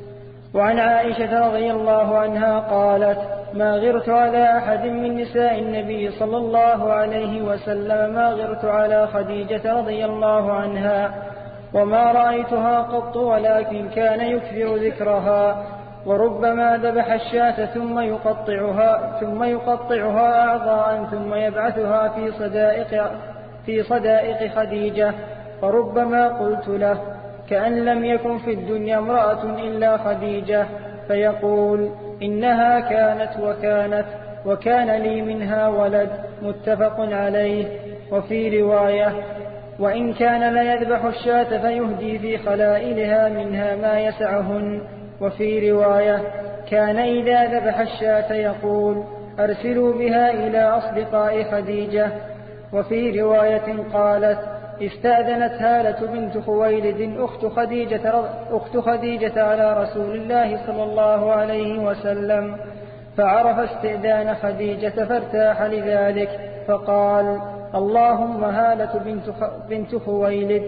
وعن عائشة رضي الله عنها قالت: ما غرت على أحد من نساء النبي صلى الله عليه وسلم ما غرت على خديجة رضي الله عنها، وما رأيتها قط ولكن كان يكثر ذكرها، وربما ذبح الشاة ثم يقطعها ثم يقطعها أعضاء ثم يبعثها في صدائق في صدائق خديجة، فربما قلت له: كأن لم يكن في الدنيا امرأة إلا خديجة، فيقول: إنها كانت وكانت وكان لي منها ولد. متفق عليه. وفي رواية: وإن كان ليذبح الشاة فيهدي في خلائلها منها ما يسعهن. وفي رواية: كان إذا ذبح الشاة يقول: أرسلوا بها إلى أصدقاء خديجة. وفي رواية قالت: استأذنت هالة بنت خويلد أخت خديجة, أخت خديجة على رسول الله صلى الله عليه وسلم، فعرف استئذان خديجة فارتاح لذلك، فقال: اللهم هالة بنت, بنت خويلد.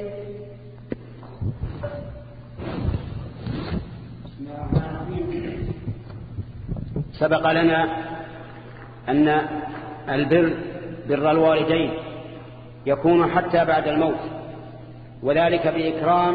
سبق لنا أن البر بر الوالدين يكون حتى بعد الموت، وذلك بإكرام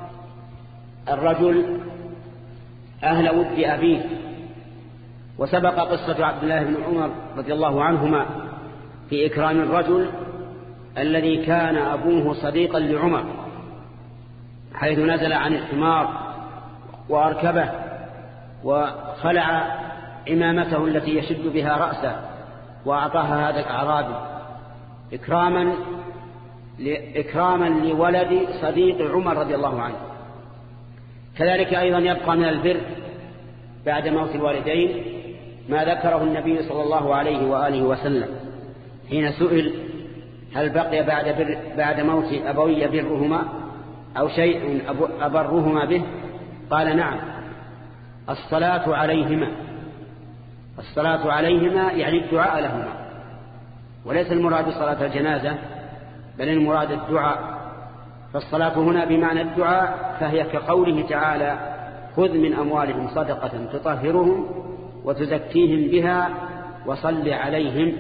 الرجل أهل ود أبيه. وسبق قصة عبد الله بن عمر رضي الله عنهما في إكرام الرجل الذي كان أبوه صديقا لعمر، حيث نزل عن الحمار وأركبه وخلع عمامته التي يشد بها رأسه وأعطاها هذا الأعرابي إكراما إكراما لولد صديق عمر رضي الله عنه. كذلك أيضا يبقى من البر بعد موت الوالدين ما ذكره النبي صلى الله عليه وآله وسلم حين سئل: هل بقي بعد, بر بعد موت أبوي برهما أو شيء أبرهما به؟ قال: نعم، الصلاة عليهما. الصلاة عليهما يعني الدعاء لهما، وليس المراد صلاة الجنازة، بل المراد الدعاء. فالصلاة هنا بمعنى الدعاء، فهي كقوله تعالى: خذ من أموالهم صدقة تطهرهم وتزكيهم بها وصل عليهم.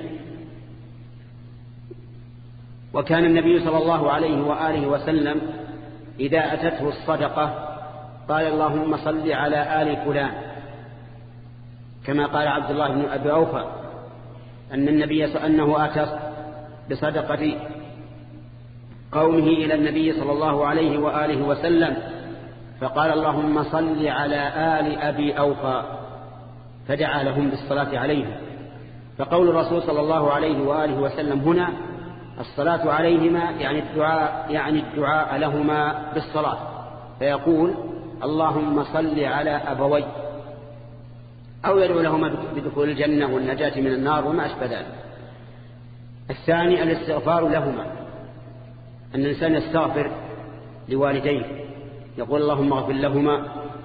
وكان النبي صلى الله عليه وآله وسلم إذا أتته الصدقة قال: اللهم صل على آل فلان، كما قال عبد الله بن أبي أوفى أن النبي أنه أتى بصدقة قومه إلى النبي صلى الله عليه وآله وسلم فقال: اللهم صل على آل أبي أوفى، فدعا لهم بالصلاة عليهم. فقول الرسول صلى الله عليه وآله وسلم هنا الصلاة عليهما يعني الدعاء, يعني الدعاء لهما بالصلاة، فيقول: اللهم صل على أبوي. أو يدعو لهما بدخول الجنة والنجاة من النار وما أشبه ذلك. الثاني الاستغفار لهما، أن الإنسان يستغفر لوالديه، يقول اللهم اغفر لهما،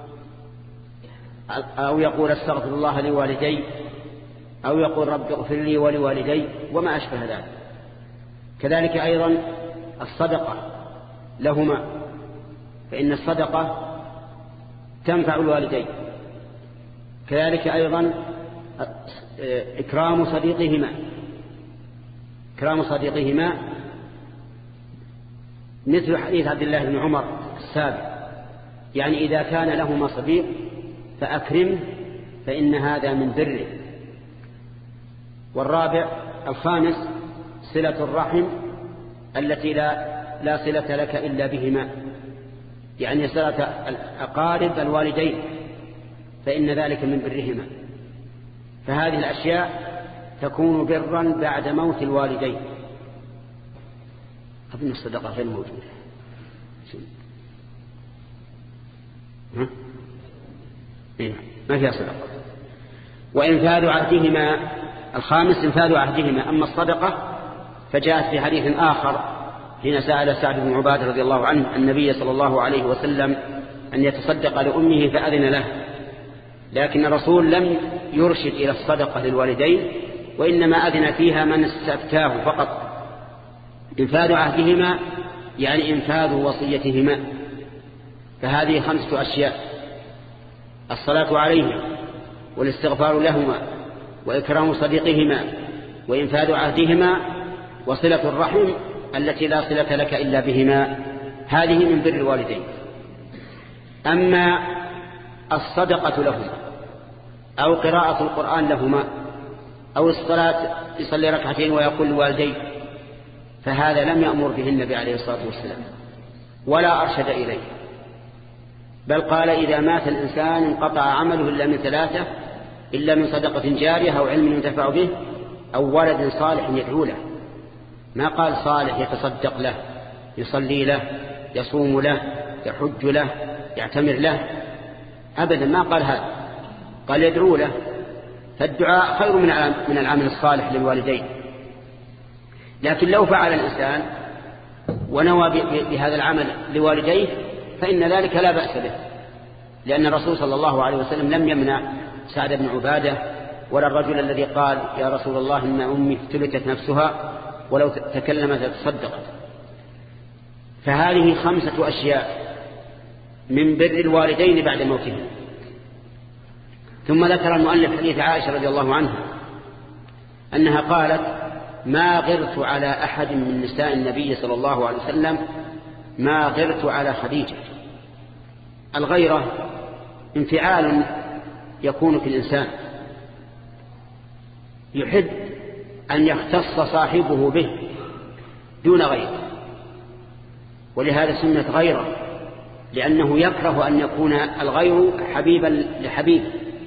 أو يقول استغفر الله لوالدي، أو يقول رب اغفر لي ولوالدي وما أشبه ذلك. كذلك أيضا الصدقة لهما، فإن الصدقة تنفع الوالدين. كذلك أيضا إكرام صديقهما، إكرام صديقهما مثل حديث عبد الله بن عمر السابق، يعني إذا كان لهما صديق فأكرمه فإن هذا من بره. والرابع الخامس صلة الرحم التي لا لا صلة لك إلا بهما، يعني صلة الأقارب الوالدين، فإن ذلك من برهما. فهذه الأشياء تكون برا بعد موت الوالدين. أظن الصدقة غير موجودة. ها؟ إيه؟ ما فيها صدقة. وإنفاذ عهدهما الخامس إنفاذ عهدهما. أما الصدقة فجاءت في حديث آخر حين سأل سعد بن عبادة رضي الله عنه النبي صلى الله عليه وسلم أن يتصدق لأمه فأذن له، لكن الرسول لم يرشد إلى الصدقة للوالدين، وإنما أذن فيها من استفتاه فقط. إنفاذ عهدهما يعني إنفاذ وصيتهما. فهذه خمسة أشياء: الصلاة عليهما، والاستغفار لهما، وإكرام صديقهما، وإنفاذ عهدهما، وصلة الرحم التي لا صلة لك إلا بهما. هذه من بر الوالدين. أما الصدقة لهما أو قراءة القرآن لهما أو الصلاة يصلي ركعتين ويقول لوالديه، فهذا لم يأمر به النبي عليه الصلاة والسلام ولا أرشد إليه، بل قال إذا مات الإنسان انقطع عمله إلا من ثلاثة: إلا من صدقة جارية أو علم ينتفع به أو ولد صالح يدعو له. ما قال صالح يتصدق له، يصلي له، يصوم له، يحج له، يعتمر له، أبدا ما قال هذا، قال يدعو له. فالدعاء خير من العمل الصالح للوالدين. لكن لو فعل الإنسان ونوى بهذا العمل لوالديه فإن ذلك لا بأس به، لأن الرسول صلى الله عليه وسلم لم يمنع سعد بن عبادة ولا الرجل الذي قال يا رسول الله إن أمي افتلتت نفسها ولو تكلمت تصدقت. فهذه خمسة أشياء من بر الوالدين بعد موتهم. ثم ذكر المؤلف حديث عائشة رضي الله عنها أنها قالت: ما غرت على أحد من نساء النبي صلى الله عليه وسلم ما غرت على خديجة. الغيرة انفعال يكون في الإنسان يحب أن يختص صاحبه به دون غيره، ولهذا سميت غيرة، لأنه يكره أن يكون الغير حبيبا لحبيب.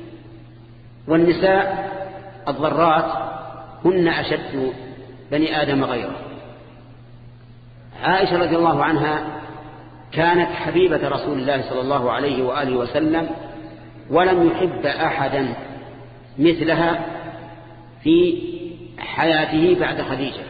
والنساء الضرات هن أشد بني آدم غيره. عائشة رضي الله عنها كانت حبيبة رسول الله صلى الله عليه وآله وسلم، ولم يحب أحدا مثلها في حياته بعد خديجة،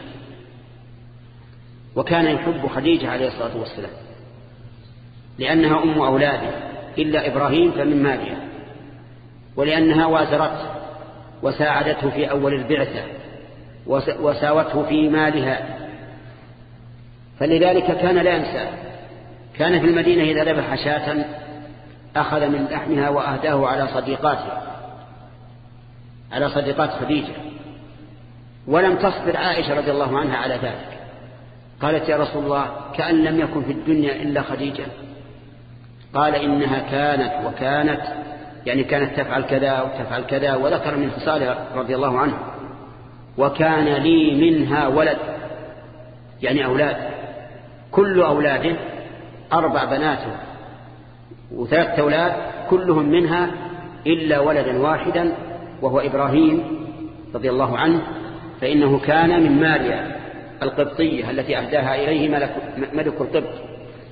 وكان يحب خديجة عليه الصلاة والسلام لأنها أم أولاده، إلا إبراهيم فمن مالها، ولأنها وازرته وساعدته في أول البعثة وساوته في مالها، فلذلك كان لا ينسى. كان في المدينة إذا ذبح شاة أخذ من لحمها وأهداه على صديقاته على صديقات خديجة. ولم تصبر عائشة رضي الله عنها على ذلك، قالت: يا رسول الله كأن لم يكن في الدنيا إلا خديجة. قال: إنها كانت وكانت، يعني كانت تفعل كذا وتفعل كذا، وذكر من خصالها رضي الله عنه: وكان لي منها ولد، يعني أولاد، كل أولاده أربع بنات وثلاث أولاد كلهم منها إلا ولدا واحدا وهو إبراهيم رضي الله عنه، فإنه كان من ماريا القبطية التي أهداها إليه ملك, ملك القبط،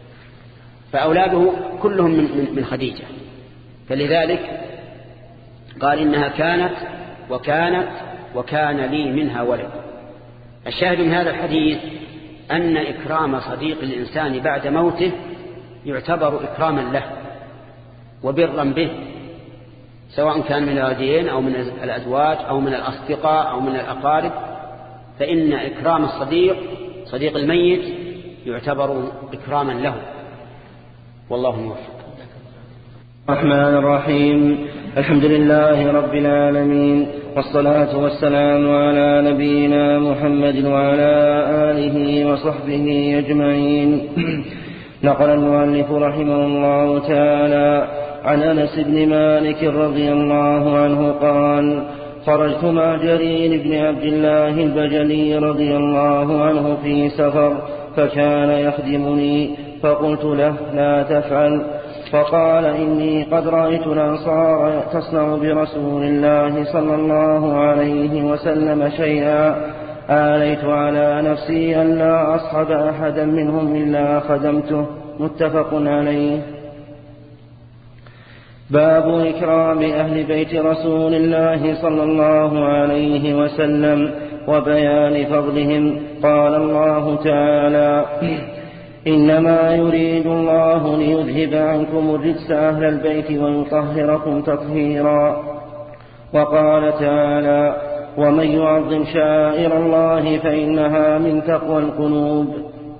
فأولاده كلهم من, من خديجة. فلذلك قال إنها كانت وكانت وكان لي منها ولد. الشاهد من هذا الحديث أن إكرام صديق الإنسان بعد موته يعتبر إكراما له وبرا به، سواء كان من الوالدين أو من الأزواج أو من الأصدقاء أو من الأقارب، فإن إكرام الصديق صديق الميت يعتبر إكراما له، والله موفق. الرحمن الرحيم. الحمد لله رب العالمين، والصلاة والسلام على نبينا محمد وعلى آله وصحبه أجمعين. نقل المؤلف رحمه الله تعالى عن أنس بن مالك رضي الله عنه قال: خرجت مع جرير بن عبد الله البجلي رضي الله عنه في سفر، فكان يخدمني، فقلت له: لا تفعل. فقال: إني قد رأيت الأنصار تصنع برسول الله صلى الله عليه وسلم شيئا آليت على نفسي أن لا أصحب أحدا منهم إلا خدمته. متفق عليه. باب إكرام أهل بيت رسول الله صلى الله عليه وسلم وبيان فضلهم. قال الله تعالى: إنما يريد الله ليذهب عنكم الرجس أهل البيت ويطهركم تطهيرا. وقال تعالى: ومن يعظم شعائر الله فإنها من تقوى القلوب.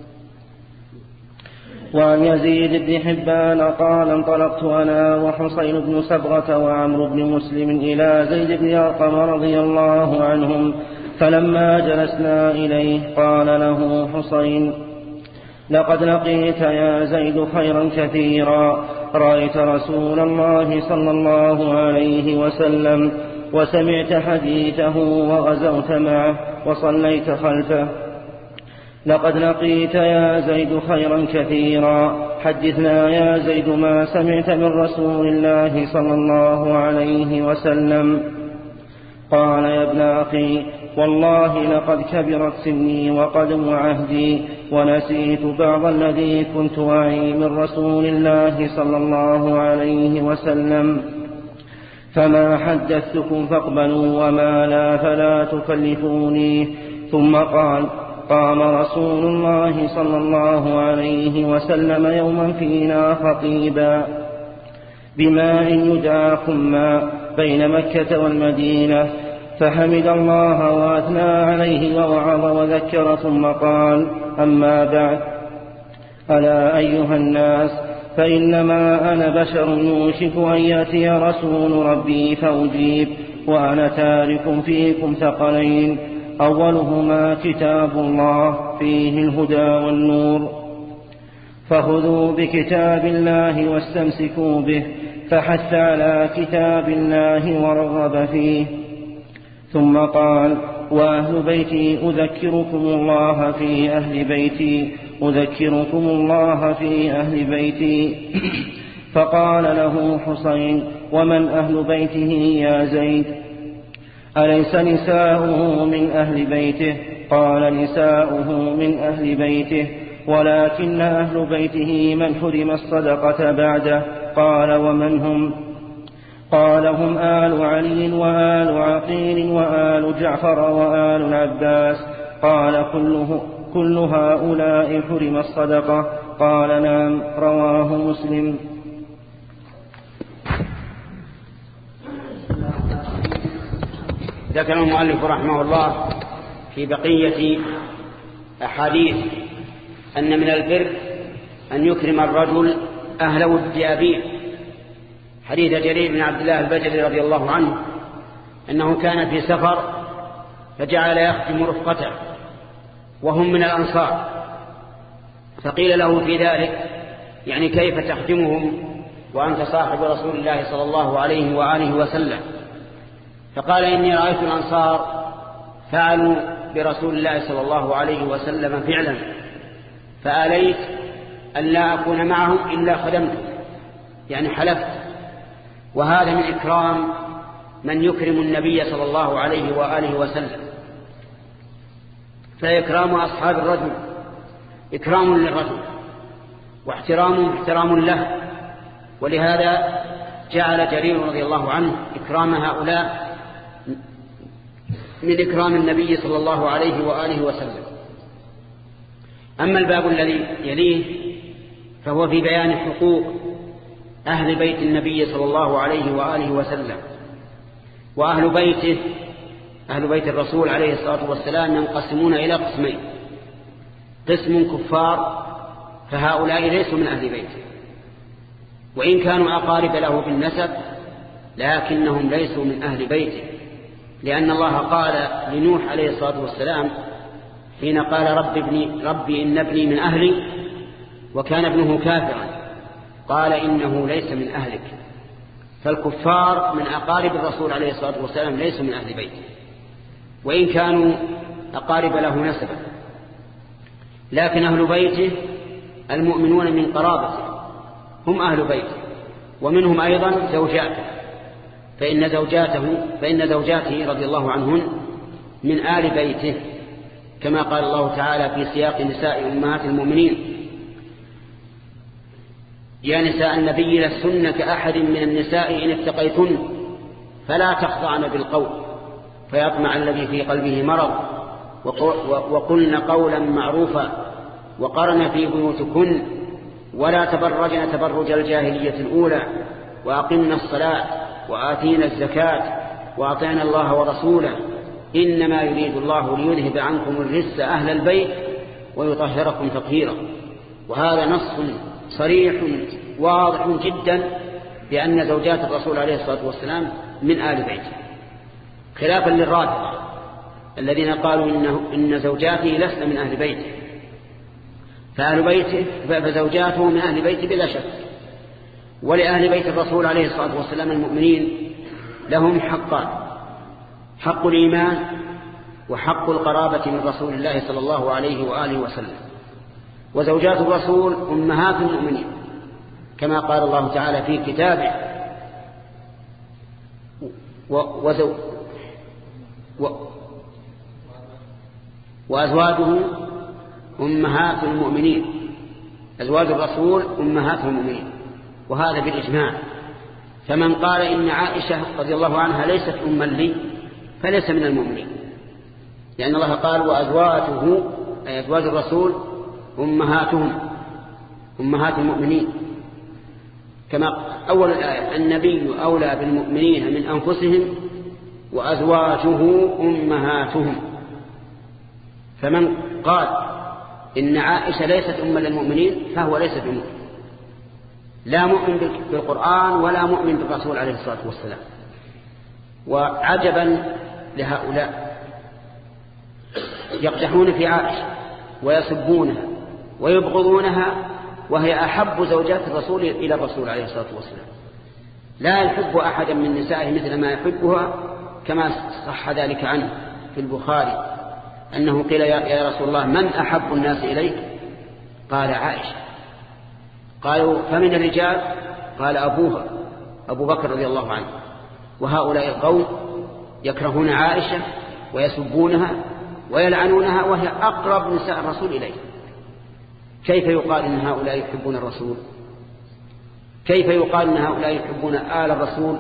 وعن يزيد بن حبان قال: انطلقت أنا وحصين بن سبغة وعمرو بن مسلم إلى زيد بن أرقم رضي الله عنهم، فلما جلسنا إليه قال له حصين: لقد لقيت يا زيد خيرا كثيرا، رأيت رسول الله صلى الله عليه وسلم وسمعت حديثه وغزوت معه وصليت خلفه. لقد لقيت يا زيد خيرا كثيرا، حدثنا يا زيد ما سمعت من رسول الله صلى الله عليه وسلم. قال: يا ابن أخي، والله لقد كبرت سني وقدم عهدي، ونسيت بعض الذي كنت أعي من رسول الله صلى الله عليه وسلم، فما حدثتكم فاقبلوا، وما لا فلا تكلفوني. ثم قال: قام رسول الله صلى الله عليه وسلم يوما فينا خطيبا بماء يدعى خما بين مكة والمدينة، فحمد الله وأثنى عليه ووعظ وذكر، ثم قال: أما بعد، ألا أيها الناس، فإنما أنا بشر يوشك أن يأتي رسول ربي فأجيب، وأنا تارك فيكم ثقلين، أولهما كتاب الله فيه الهدى والنور، فخذوا بكتاب الله واستمسكوا به، فحث على كتاب الله ورغب فيه. ثم قال: وأهل بيتي أذكركم الله في أهل بيتي أذكركم الله في أهل بيتي. فقال له حسين: ومن أهل بيته يا زيد؟ أليس نساؤه من أهل بيته؟ قال: نساؤه من أهل بيته، ولكن أهل بيته من حرم الصدقة بعده. قال: ومن هم؟ قال: هم آل علي وآل عقيل وآل جعفر وآل العباس. قال: كله كل هؤلاء حرم الصدقة؟ قال: نعم. رواه مسلم. ذكر المؤلف رحمه الله في بقية أحاديث أن من البر أن يكرم الرجل أهل ود أبيه. حديث جرير بن عبد الله البجلي رضي الله عنه أنه كان في سفر فجعل يخدم رفقته وهم من الأنصار، فقيل له في ذلك: يعني كيف تخدمهم وأنت صاحب رسول الله صلى الله عليه وآله وسلم؟ فقال: إني رأيت الأنصار فعلوا برسول الله صلى الله عليه وسلم فعلا، فآليت أن لا أكون معهم إلا خدمته، يعني حلفت. وهذا من إكرام من يكرم النبي صلى الله عليه وآله وسلم. فإكرام أصحاب الرجل إكرام للرجل، واحترام احترام له. ولهذا جعل جرير رضي الله عنه إكرام هؤلاء من إكرام النبي صلى الله عليه وآله وسلم. أما الباب الذي يليه فهو في بيان حقوق أهل بيت النبي صلى الله عليه وآله وسلم. وأهل بيته أهل بيت الرسول عليه الصلاة والسلام ينقسمون إلى قسمين: قسم كفار فهؤلاء ليسوا من أهل بيته، وإن كانوا أقارب له بالنسب لكنهم ليسوا من أهل بيته، لأن الله قال لنوح عليه الصلاة والسلام حين قال رب ابني ربي إن ابني من أهلي وكان ابنه كافرا قال إنه ليس من أهلك. فالكفار من أقارب الرسول عليه الصلاة والسلام ليسوا من أهل بيته وإن كانوا أقارب له نسبا، لكن أهل بيته المؤمنون من قرابته هم أهل بيته، ومنهم أيضا زوجاته، فإن زوجاته فإن زوجاته رضي الله عنهن من آل بيته، كما قال الله تعالى في سياق نساء أمهات المؤمنين: يا نساء النبي لستن كأحد من النساء إن اتقيتن فلا تخضعن بالقول فيطمع الذي في قلبه مرض وقلن قولا معروفا وقرن في بيوتكن ولا تبرجن تبرج الجاهلية الأولى وأقمنا الصلاة وآتينا الزكاة وأطعنا الله ورسوله إنما يريد الله ليذهب عنكم الرجس أهل البيت ويطهركم تطهيرا. وهذا نص صريح واضح جدا بأن زوجات الرسول عليه الصلاة والسلام من آل بيته، خلافا للرافضة الذين قالوا إنه إن زوجاته لسن من أهل بيته. فأهل بيته فزوجاته من أهل بيته بلا شك. ولأهل بيت الرسول عليه الصلاة والسلام المؤمنين لهم حقان: حق الإيمان وحق القرابة من رسول الله صلى الله عليه وآله وسلم. وزوجات الرسول أمهات المؤمنين كما قال الله تعالى في كتابه: وزو و وأزواجه أمهات المؤمنين. أزواج الرسول أمهات المؤمنين، وهذا بالإجماع. فمن قال إن عائشة رضي الله عنها ليست أما لي فليس من المؤمنين، لأن الله قال: وأزواجه أي أزواج الرسول أمهاتهم أمهات المؤمنين، كما أول الآية: النبي أولى بالمؤمنين من أنفسهم وأزواجه أمهاتهم. فمن قال إن عائشة ليست أما للمؤمنين فهو ليس بمؤمن، لا مؤمن بالقرآن ولا مؤمن بالرسول عليه الصلاة والسلام. وعجبا لهؤلاء يقدحون في عائشة ويسبونها ويبغضونها وهي أحب زوجات الرسول إلى الرسول عليه الصلاة والسلام، لا يحب أحدا من نسائه مثل ما يحبها، كما صح ذلك عنه في البخاري أنه قيل: يا رسول الله من أحب الناس إليك؟ قال: عائشة. قالوا: فمن الرجال؟ قال: أبوها أبو بكر رضي الله عنه. وهؤلاء القوم يكرهون عائشة ويسبونها ويلعنونها وهي أقرب نساء الرسول إليه. كيف يقال إن هؤلاء يحبون الرسول؟ كيف يقال إن هؤلاء يحبون آل الرسول؟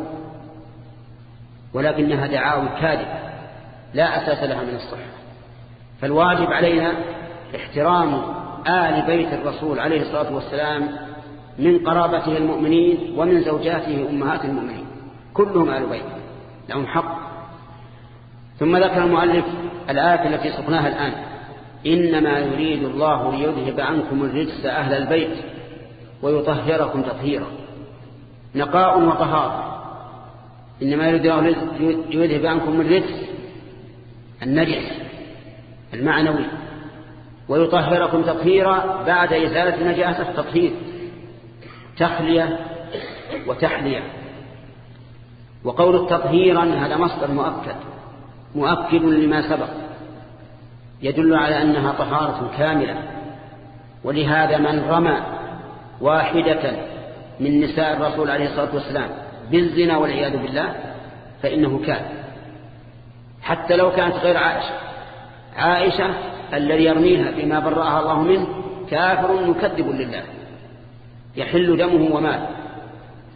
ولكنها دعاوى كاذبة لا أساس لها من الصحة. فالواجب علينا احترام آل بيت الرسول عليه الصلاة والسلام من قرابته المؤمنين ومن زوجاته أمهات المؤمنين، كلهم آل بيت لهم حق. ثم ذكر المؤلف الآية التي سقناها الآن: إنما يريد الله ليذهب عنكم الرجس أهل البيت ويطهركم تطهيرا. نقاء وطهارة. إنما يريد الله ليذهب عنكم الرجس النجس المعنوي ويطهركم تطهيرا بعد إزالة نجاسة التطهير، تخلية وتحلية. وقول التطهيرا هذا مصدر مؤكد مؤكد لما سبق، يدل على أنها طهارة كاملة. ولهذا من رمى واحدة من نساء الرسول عليه الصلاة والسلام بالزنا والعياذ بالله فإنه كافر، حتى لو كانت غير عائشة. عائشة الذي يرميها بما برأها الله منه كافر مكذب لله يحل دمه وماله.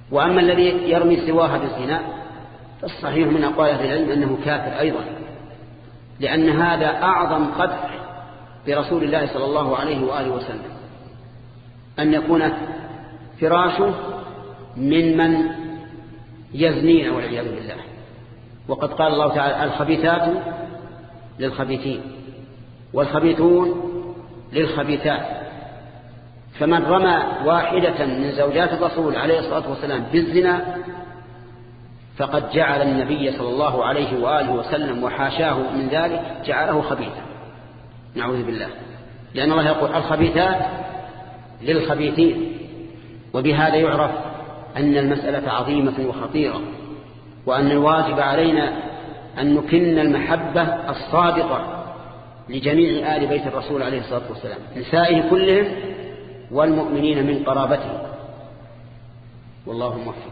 وأما الذي يرمي سواها بالزنا فالصحيح من أقوال أهل العلم أنه كافر أيضا، لأن هذا أعظم قدح برسول الله صلى الله عليه وآله وسلم، أن يكون فراشه من من يزنين والعياذ بالله. وقد قال الله تعالى الخبيثات للخبيثين والخبيثون للخبيثات، فمن رمى واحدة من زوجات الرسول عليه الصلاة والسلام بالزنا فقد جعل النبي صلى الله عليه وآله وسلم وحاشاه من ذلك جعله خبيثا، نعوذ بالله، لأن الله يقول الخبيثات للخبيثين. وبهذا يعرف أن المسألة عظيمة وخطيرة، وأن الواجب علينا أن نكن المحبة الصادقة لجميع آل بيت الرسول عليه الصلاة والسلام، نسائه كلهم والمؤمنين من قرابته، والله موفق.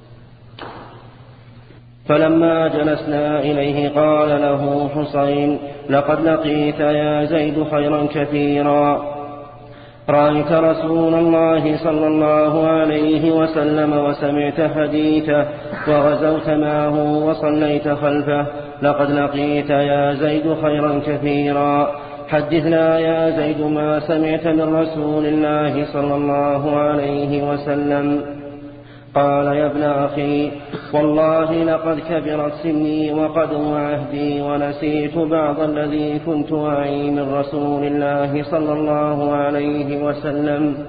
فلما جلسنا إليه قال له حسين: لقد لقيت يا زيد خيرا كثيرا، رأيت رسول الله صلى الله عليه وسلم وسمعت حديثه وغزوت معه وصليت خلفه، لقد لقيت يا زيد خيرا كثيرا، حدثنا يا زيد ما سمعت من رسول الله صلى الله عليه وسلم. قال: يا ابن أخي، والله لقد كبرت سني وقدم عهدي ونسيت بعض الذي كنت أعي من رسول الله صلى الله عليه وسلم،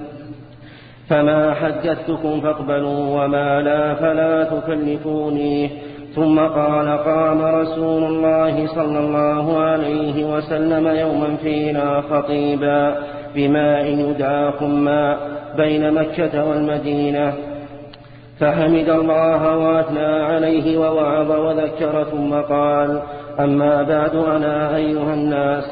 فما حدثتكم فاقبلوا وما لا فلا تكلفوني. ثم قال: قام رسول الله صلى الله عليه وسلم يوما فينا خطيبا بماء يدعى خماء بين مكة والمدينة، فحمد الله وأثنى عليه ووعظ وذكر، ثم قال: أما بعد، أنا أيها الناس،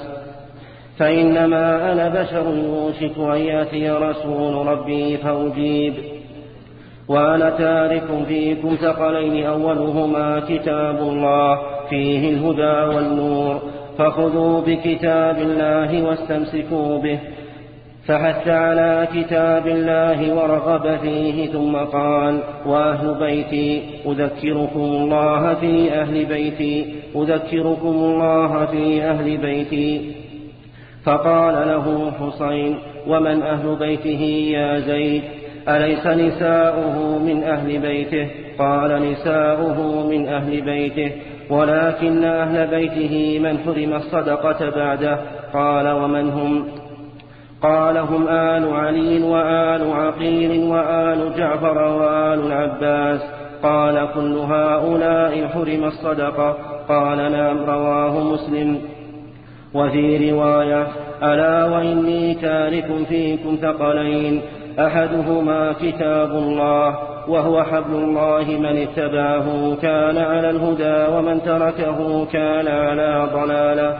فإنما أنا بشر يوشك أن يأتي رسول ربي فأجيب، وأنا تارك فيكم ثقلين، أولهما كتاب الله فيه الهدى والنور، فخذوا بكتاب الله واستمسكوا به. فحث على كتاب الله ورغب فيه، ثم قال: وأهل بيتي أذكركم الله في أهل بيتي أذكركم الله في أهل بيتي. فقال له حسين: ومن أهل بيته يا زيد؟ أليس نساؤه من أهل بيته؟ قال: نساؤه من أهل بيته، ولكن أهل بيته من حرم الصدقة بعده. قال: ومن هم؟ قال: هم آل علي وآل عقيل وآل جعفر وآل العباس. قال: كل هؤلاء حرم الصدقة؟ قال: نعم. رواه مسلم. وفي رواية: ألا وإني تارك فيكم ثقلين، أحدهما كتاب الله وهو حبل الله، من اتبعه كان على الهدى ومن تركه كان على ضلالة.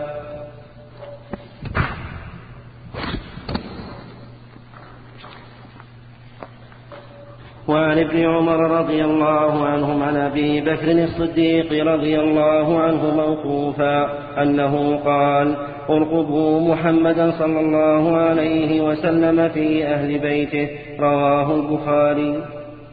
وعن ابن عمر رضي الله عنهم عن أبي بكر الصديق رضي الله عنه موقوفا أنه قال: ارقبوا محمدا صلى الله عليه وسلم في أهل بيته. رواه البخاري.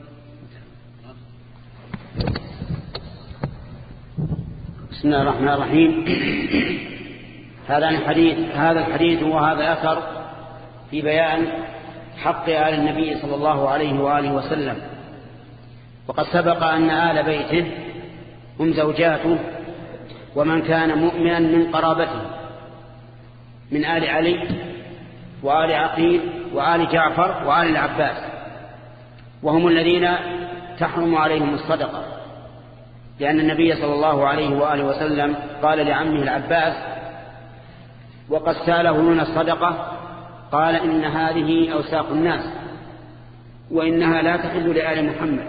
بسم الله الرحمن الرحيم. هذا الحديث هذا الحديث وهذا أثر في بيان حق آل النبي صلى الله عليه وآله وسلم. وقد سبق أن آل بيته هم زوجاته ومن كان مؤمنا من قرابته من آل علي وآل عقيل وآل جعفر وآل العباس، وهم الذين تحرم عليهم الصدقة، لأن النبي صلى الله عليه وآله وسلم قال لعمه العباس وقد ساله من الصدقة، قال: إن هذه أوساق الناس وإنها لا تحل لآل محمد.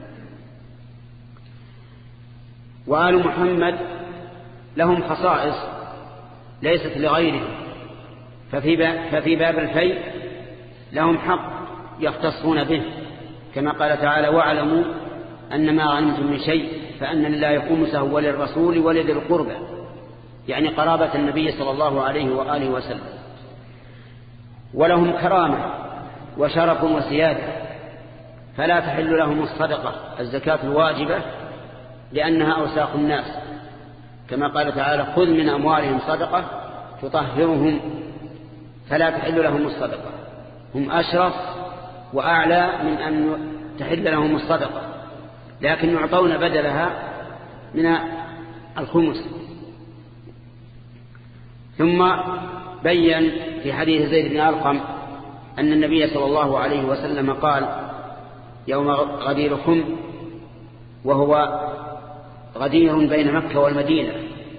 وآل محمد لهم خصائص ليست لغيرهم، ففي باب, ففي باب الفيء لهم حق يختصون به، كما قال تعالى: واعلموا أن ما غنمتم من شيء فأن لله خمسه وللرسول ولذي القربى، يعني قرابة النبي صلى الله عليه وآله وسلم. ولهم كرامة وشرف وسيادة، فلا تحل لهم الصدقة الزكاة الواجبة لأنها أوساخ الناس، كما قال تعالى خذ من أموالهم صدقة تطهرهم، فلا تحل لهم الصدقة. هم أشرف وأعلى من أن تحل لهم الصدقة، لكن يعطون بدلها من الخمس. ثم بين في حديث زيد بن أرقم أن النبي صلى الله عليه وسلم قال يوم غدير خم، وهو غدير بين مكة والمدينة،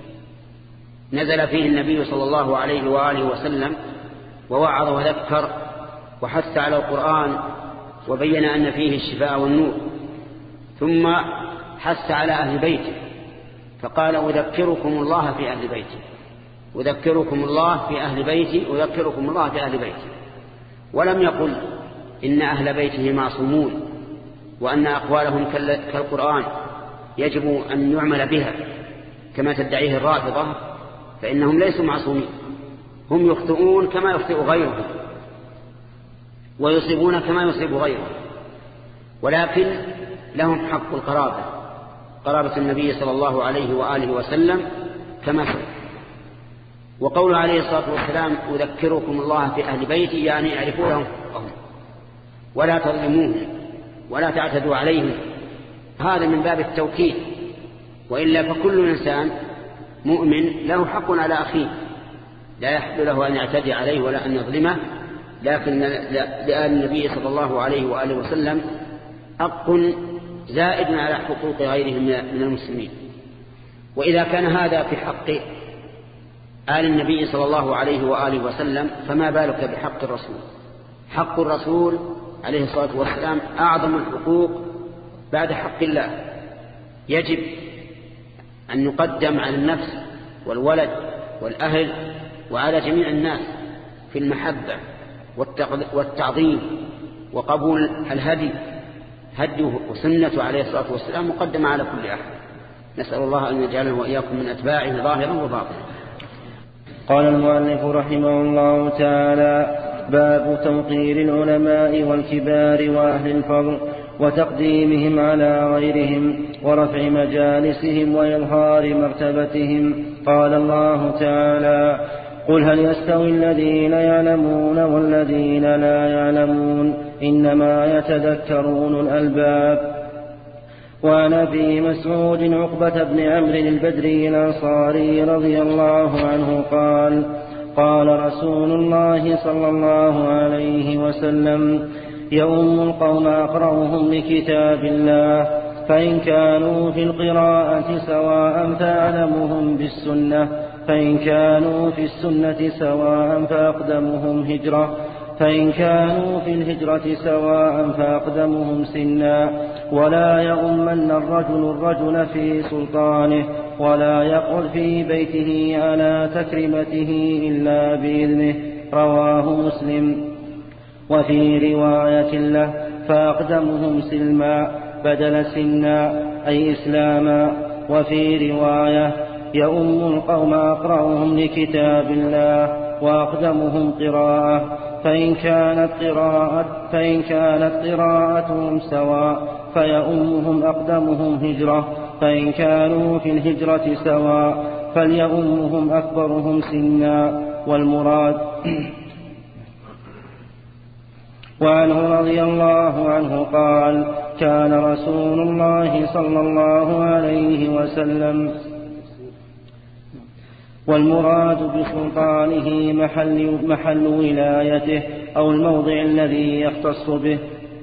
نزل فيه النبي صلى الله عليه وآله وسلم ووعظ وذكر وحث على القرآن وبين أن فيه الشفاء والنور، ثم حث على أهل بيته فقال أذكركم الله في أهل بيتي، أذكركم الله في أهل بيتي، أذكركم الله في أهل بيتي. ولم يقل إن أهل بيته معصومون وأن أقوالهم كالقرآن يجب أن يعمل بها كما تدعيه الرافضة، فإنهم ليسوا معصومين، هم يخطئون كما يخطئ غيرهم ويصيبون كما يصيب غيرهم، ولكن لهم حق القرابة، قرابة النبي صلى الله عليه وآله وسلم كما سئل. وقوله عليه الصلاة والسلام أذكركم الله في أهل بيتي يعني اعرفوهم ولا تظلموهم ولا تعتدوا عليهم، هذا من باب التوكيد، وإلا فكل إنسان مؤمن له حق على أخيه، لا يحل له أن يعتدي عليه ولا أن يظلمه، لكن لآل النبي صلى الله عليه وآله وسلم حق زائد على حقوق غيرهم من المسلمين. وإذا كان هذا في حق آل النبي صلى الله عليه وآله وسلم فما بالك بحق الرسول. حق الرسول عليه الصلاة والسلام أعظم الحقوق بعد حق الله، يجب أن يقدم على النفس والولد والأهل وعلى جميع الناس في المحبة والتعظيم وقبول الهدي، هديه وسنته عليه الصلاة والسلام مقدمة على كل أحد. نسأل الله أن يجعله وإياكم من أتباعه ظاهرا وباطنا. قال المؤلف رحمه الله تعالى: باب توقير العلماء والكبار وأهل الفضل وتقديمهم على غيرهم ورفع مجالسهم وإظهار مرتبتهم. قال الله تعالى: قل هل يستوي الذين يعلمون والذين لا يعلمون إنما يتذكرون الألباب. وعن أبي مسعود عقبة بن عمرو البدري الأنصاري رضي الله عنه قال: قال رسول الله صلى الله عليه وسلم: يؤم القوم أقرأهم لكتاب الله، فإن كانوا في القراءة سواء فأعلمهم بالسنة، فإن كانوا في السنة سواء فأقدمهم هجرة، فإن كانوا في الهجرة سواء فأقدمهم سنا. ولا يؤمن الرجل الرجل في سلطانه، ولا يقعد في بيته على تكرمته إلا بإذنه. رواه مسلم. وفي رواية له: فأقدمهم سلما بدل سنا أي إسلاما. وفي رواية: يؤم القوم أقرأهم لكتاب الله وأقدمهم قراءة، فإن كانت قراءة فإن كانت قراءتهم سواء فيؤمهم أقدمهم هجرة، فإن كانوا في الهجرة سواء فليؤمهم أكبرهم سنا. والمراد وعنه رضي الله عنه قال: كان رسول الله صلى الله عليه وسلم والمراد بسلطانه محل, محل ولايته أو الموضع الذي يختص به.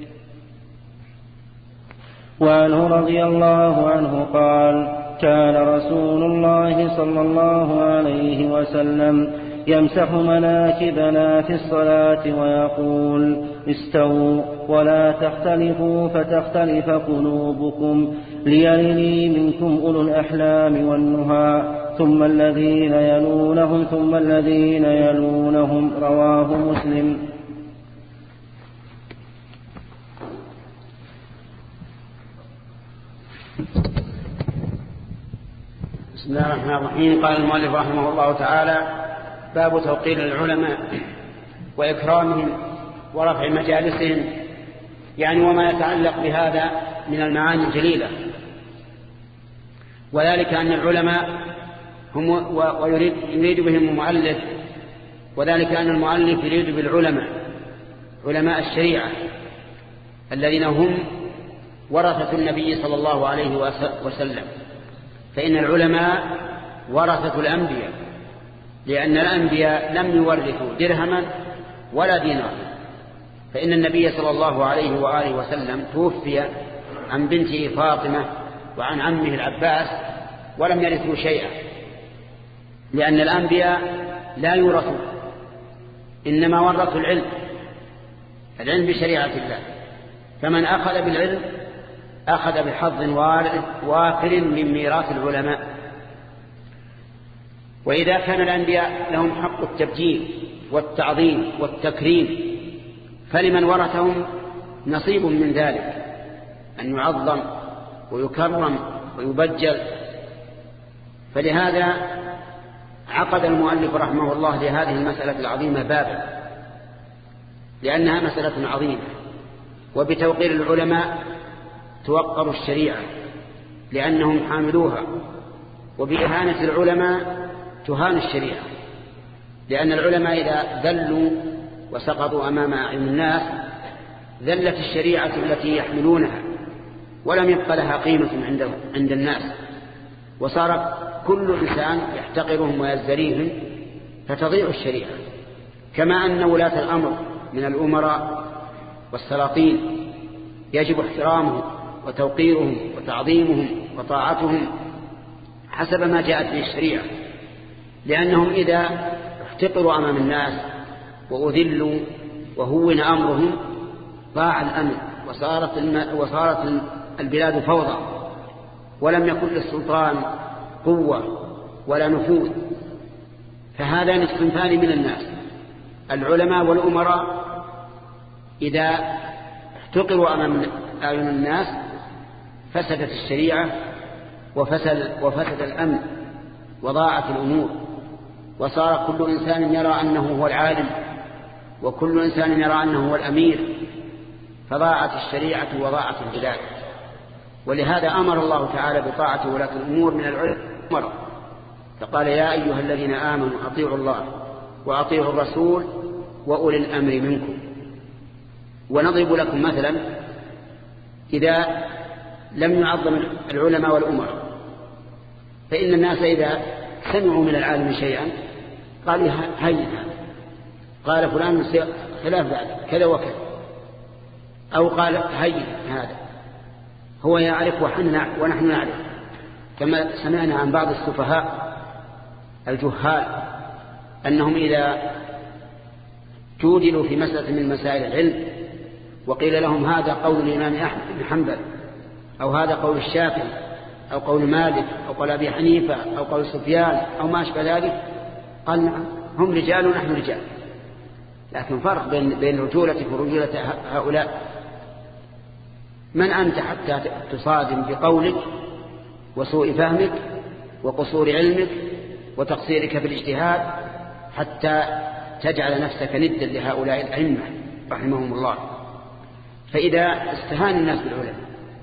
وعنه رضي الله عنه قال: كان رسول الله صلى الله عليه وسلم يمسح مناكبنا في الصلاة ويقول: استووا ولا تختلفوا فتختلف قلوبكم، ليلني منكم أولو الأحلام والنهى، ثم الذين يلونهم ثم الذين يلونهم. رواه مسلم. بسم الله الرحمن الرحيم. قال المؤلف رحمه الله تعالى: باب توقير العلماء وإكرامهم ورفع مجالسهم يعني وما يتعلق بهذا من المعاني الجليلة. وذلك أن العلماء هم ويريد يريد بهم المؤلف، وذلك أن المؤلف يريد بالعلماء علماء الشريعة الذين هم ورثة النبي صلى الله عليه وسلم. فإن العلماء ورثة الأنبياء، لأن الأنبياء لم يورثوا درهما ولا دينار. فإن النبي صلى الله عليه وآله وسلم توفي عن بنته فاطمة وعن عمه العباس ولم يرثوا شيئا، لأن الأنبياء لا يورثوا، إنما ورثوا العلم، العلم بشريعة الله. فمن أخذ بالعلم أخذ بحظ وافر من ميراث العلماء. وإذا كان الأنبياء لهم حق التبجيل والتعظيم والتكريم، فلمن ورثهم نصيب من ذلك، أن يعظم ويكرم ويبجل. فلهذا عقد المؤلف رحمه الله لهذه المسألة العظيمة بابا، لأنها مسألة عظيمة. وبتوقير العلماء توقر الشريعة لأنهم حاملوها، وبإهانة العلماء تهان الشريعة، لأن العلماء إذا ذلوا وسقطوا أمام أعين الناس ذلت الشريعة التي يحملونها، ولم يبق لها قيمة عند الناس، وصار كل إنسان يحتقرهم ويزدريهم، فتضيع الشريعة. كما أن ولاة الأمر من الأمراء والسلاطين يجب احترامهم وتوقيرهم وتعظيمهم وطاعتهم حسب ما جاءت به الشريعة، لأنهم إذا احتقروا أمام الناس وأذلوا وهون أمرهم ضاع الأمن، وصارت, الم... وصارت البلاد فوضى، ولم يكن للسلطان قوة ولا نفوذ. فهذان الصنفان من الناس، العلماء والأمراء، إذا احتقروا أمام أعين الناس فسدت الشريعة وفسد, وفسد الأمن وضاعت الأمور، وصار كل إنسان يرى أنه هو العالم، وكل إنسان يرى أنه هو الأمير، فضاعت الشريعة وضاعت البلاد. ولهذا أمر الله تعالى بطاعة ولاة الأمور من العلماء، فقال يا أيها الذين آمنوا أطيعوا الله وأطيعوا الرسول وأولي الأمر منكم. ونضرب لكم مثلا، إذا لم يعظم العلماء والأمراء، فإن الناس إذا سمعوا من العالم شيئا قالوا هين هذا، قال فلان خلاف ذلك كذا وكذا، أو قال هين هذا، هو يعرف ونحن نعرف. كما سمعنا عن بعض السفهاء الجهال أنهم إذا جودلوا في مسألة من مسائل العلم وقيل لهم هذا قول الإمام أحمد بن حنبل، أو هذا قول الشافعي، أو قول مالك، أو قول أبي حنيفة، أو قول سفيان، أو ما أشبه ذلك، قال نعم هم رجال ونحن رجال. لكن فرق بين بين رجولتك ورجولة هؤلاء. من أنت حتى تصادم بقولك وسوء فهمك وقصور علمك وتقصيرك في الاجتهاد حتى تجعل نفسك ندا لهؤلاء الأئمة رحمهم الله؟ فإذا استهان الناس بالعلماء،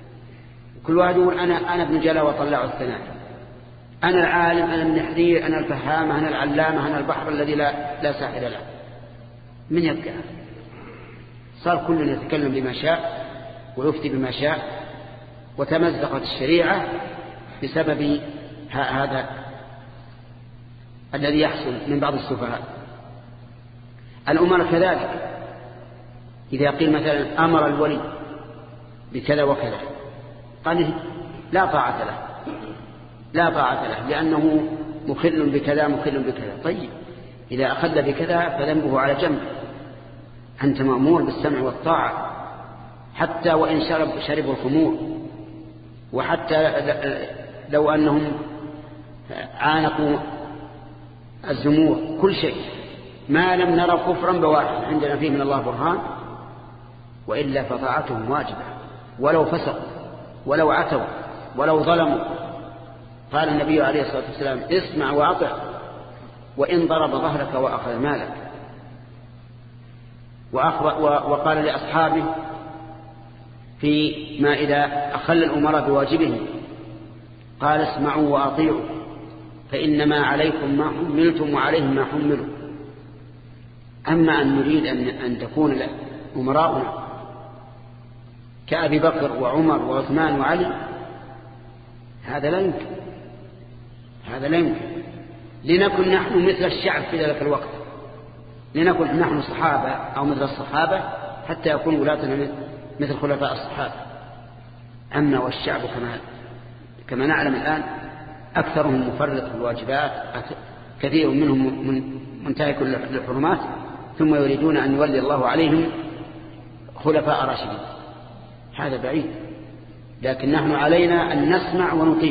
كل واحد يقول أنا أنا ابن جلا وطلع الثناء، أنا العالم، أنا النحرير، أنا الفهامة، أنا العلامة، أنا البحر الذي لا لا ساحل له، من يبقى؟ صار كل يتكلم بما شاء ويفتي بما شاء، وتمزقت الشريعة بسبب هذا الذي يحصل من بعض السفهاء. الأمر كذلك، إذا قيل مثلا أمر الولي بكذا وكذا قال لا طاعة له، لا طاعة له لأنه مخل بكذا مخل بكذا. طيب إذا أخذ بكذا فذنبه على جنب، أنت مأمور بالسمع والطاعة، حتى وإن شرب شربوا الخمور، وحتى لو أنهم عانقوا الزمور، كل شيء ما لم نرى كفرا بواحد عندنا فيه من الله برهان، وإلا فطاعتهم واجبة ولو فسقوا ولو عتوا ولو ظلموا. قال النبي عليه الصلاة والسلام اسمع وأطع وإن ضرب ظهرك وأخذ مالك. وقال لأصحابه في ما إذا أخل الأمراء بواجبهم قال اسمعوا وأطيعوا فإنما عليكم ما حملتم وعليهم ما حملوا. أما أن نريد أن, أن تكون أمراؤنا كأبي بكر وعمر وعثمان وعلي هذا لا يمكن، هذا لا يمكن. لنكن نحن مثل الشعب في ذلك الوقت، لنكن نحن صحابة أو مثل الصحابة حتى يكون ولاتنا مثل خلفاء الصحابة. أما والشعب كما, كما نعلم الآن أكثرهم مفرط في الواجبات، كثير منهم منتهك للحرمات، ثم يريدون أن يولي الله عليهم خلفاء راشدين. هذا بعيد. لكن نحن علينا أن نسمع ونطيع،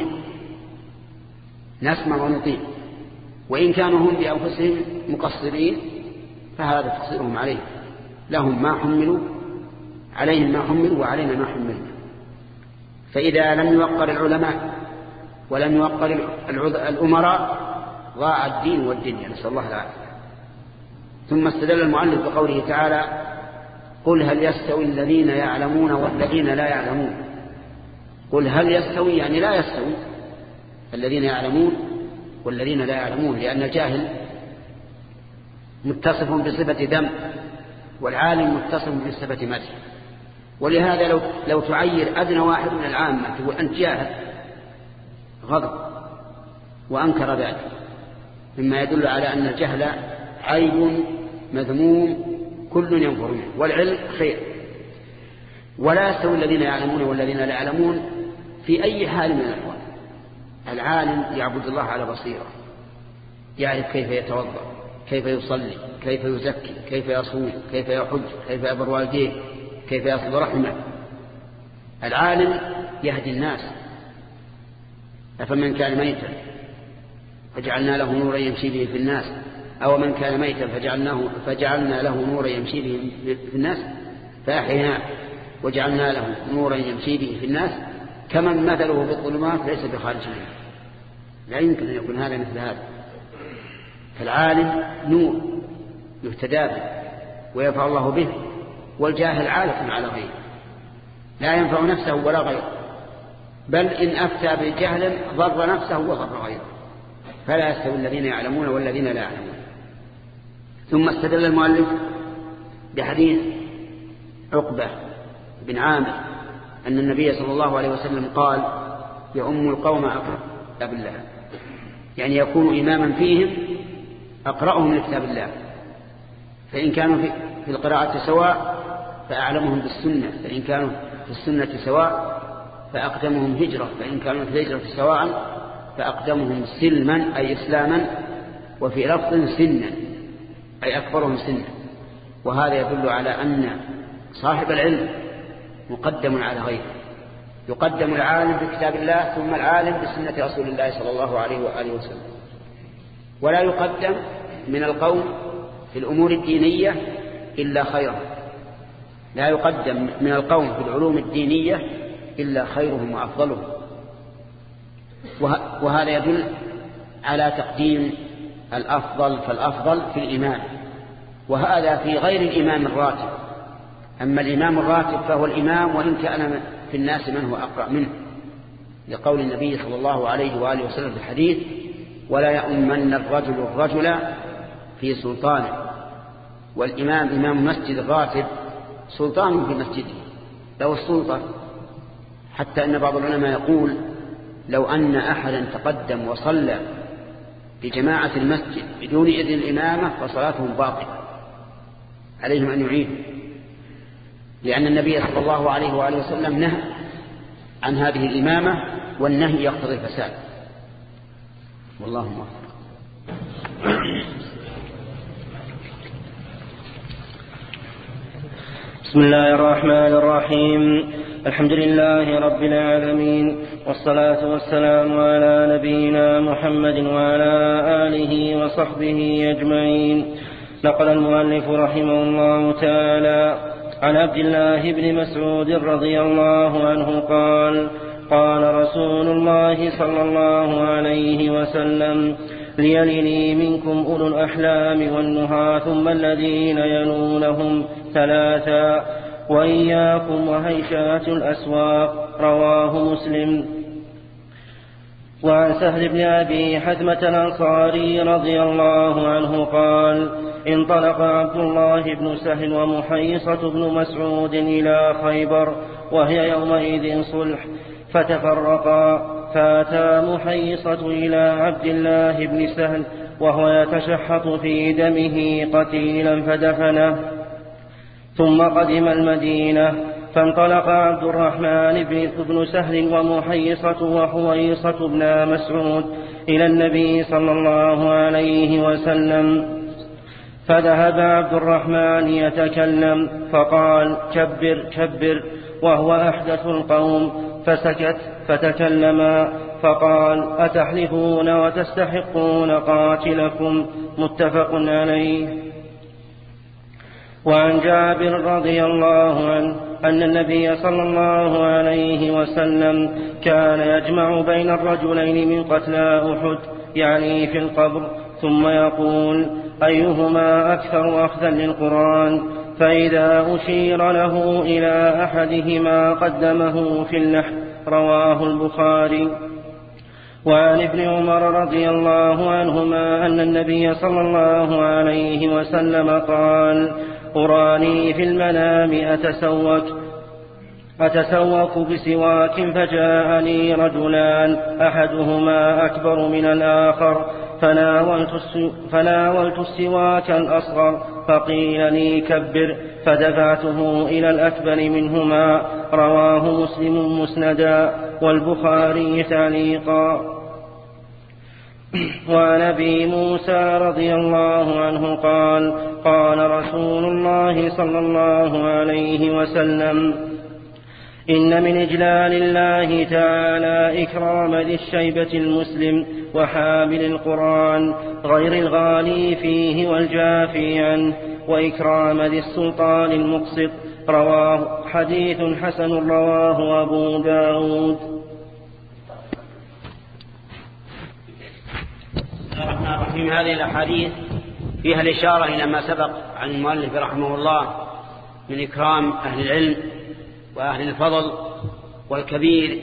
نسمع ونطيع، وإن كانوا هم بأنفسهم مقصرين فهذا تقصيرهم عليه، لهم ما حملوا عليهم ما حملوا وعلينا ما حملوا. فإذا لم يوقر العلماء ولم يوقر الأمراء ضاع الدين والدنيا، نسأل الله العافية. ثم استدل المؤلف بقوله تعالى قل هل يستوي الذين يعلمون والذين لا يعلمون. قل هل يستوي يعني لا يستوي الذين يعلمون والذين لا يعلمون، لأن الجاهل متصف بصفة ذم والعالم متصف بصفة مدح. ولهذا لو, لو تعير أدنى واحد من العامة تقول أنت جاهل غضب وأنكر ذلك، مما يدل على أن الجهل عيب مذموم كل ينفر منه، والعلم خير. ولا يستوي الذين يعلمون والذين لا يعلمون في أي حال من الأحوال. العالم يعبد الله على بصيرة، يعرف كيف يتوضأ، كيف يصلي، كيف يزكي، كيف يصوم، كيف يحج، كيف يبر والديه، كيف يصل رحمه. العالم يهدي الناس. أفمن كان ميتا فجعلنا له نورا يمشي به في الناس، أو من كان ميتا فجعلناه فجعلنا له نورا يمشي به في الناس فأحييناه وجعلنا له نورا يمشي به في الناس كمن مثله بالظلمات ليس بخارج منه. لا يمكن أن يكون هذا مثل هذا. فالعالم نور يهتدى به وينفع الله به، والجاهل عالة على غيره لا ينفع نفسه ولا غيره، بل إن أفتى بالجهل ضر نفسه وضر غيره. فلا يستوي الذين يعلمون والذين لا يعلمون. ثم استدل المؤلف بحديث عقبة بن عامر أن النبي صلى الله عليه وسلم قال يؤم القوم أقرأ كتاب الله، يعني يكون إماما فيهم أقرأهم لكتاب الله، فإن كانوا في القراءة سواء فأعلمهم بالسنة، فإن كانوا في السنة سواء فأقدمهم هجرة، فإن كانوا في الهجرة سواء فأقدمهم سلما أي إسلاما، وفي لفظ سنا أي أكبرهم سنا. وهذا يدل على أن صاحب العلم مقدم على غيره، يقدم العالم بكتاب الله ثم العالم بسنة رسول الله صلى الله عليه وآله وسلم. ولا يقدم من القوم في الأمور الدينية إلا خيرهم، لا يقدم من القوم في العلوم الدينية إلا خيرهم وأفضلهم. وهذا يدل على تقديم الأفضل فالأفضل في الإمام، وهذا في غير الإمام الراتب. أما الإمام الراتب فهو الإمام وإن كان في الناس من هو أقرأ منه، لقول النبي صلى الله عليه وآله وسلم في الحديث ولا يؤمن الرجل الرجل في سلطانه. والإمام إمام مسجد الراتب سلطان في مسجده له السلطة، حتى أن بعض العلماء يقول لو أن أحدا تقدم وصلى بجماعة المسجد بدون إذن الإمامة فصلاتهم باطلة، عليهم أن يعيدوا، لأن النبي صلى الله عليه وآله وسلم نهى عن هذه الإمامة، والنهي يقتضي الفساد. والله موفق. بسم الله الرحمن الرحيم. الحمد لله رب العالمين، والصلاة والسلام على نبينا محمد وعلى آله وصحبه أجمعين. نقل المؤلف رحمه الله تعالى عن عبد الله بن مسعود رضي الله عنه قال قال رسول الله صلى الله عليه وسلم ليلني منكم أولو الأحلام والنهى ثم الذين يلونهم ثلاثا وإياكم وهيشات الأسواق. رواه مسلم. وعن سهل بن أبي حثمة الأنصاري رضي الله عنه قال: انطلق عبد الله بن سهل ومحيصة بن مسعود إلى خيبر وهي يومئذ صلح، فتفرقا، فأتى محيصة إلى عبد الله بن سهل وهو يتشحط في دمه قتيلا فدفنه، ثم قدم المدينة، فانطلق عبد الرحمن بن سهل ومحيصة وحويصة بن مسعود إلى النبي صلى الله عليه وسلم، فذهب عبد الرحمن يتكلم فقال: كبر كبر، وهو أحدث القوم، فسكت، فتكلما فقال: أتحلفون وتستحقون قاتلكم؟ متفق عليه. وعن جابر رضي الله عنه أن النبي صلى الله عليه وسلم كان يجمع بين الرجلين من قتلى أحد، يعني في القبر، ثم يقول: أيهما أكثر أخذا للقرآن؟ فإذا أشير له إلى أحدهما قدمه في اللحد. رواه البخاري. وعن ابن عمر رضي الله عنهما أن النبي صلى الله عليه وسلم قال: أراني في المنام أتسوك أتسوق بسواك، فجاءني رجلان أحدهما أكبر من الآخر، فناولت السواك الأصغر، فقيل لي: كبر، فدفعته إلى الأكبر منهما. رواه مسلم مسندا والبخاري تعليقا. وعن أبي موسى رضي الله عنه قال: قال رسول الله صلى الله عليه وسلم: إن من إجلال الله تعالى إكرام ذي الشيبة المسلم وحامل القرآن غير الغالي فيه والجافي عنه، وإكرام ذي السلطان المقسط. رواه حديث حسن رواه أبو داود. الرحمن الرحيم. هذه الأحاديث فيها الإشارة إلى ما سبق عن المؤلف رحمه الله من إكرام أهل العلم وأهل الفضل والكبير.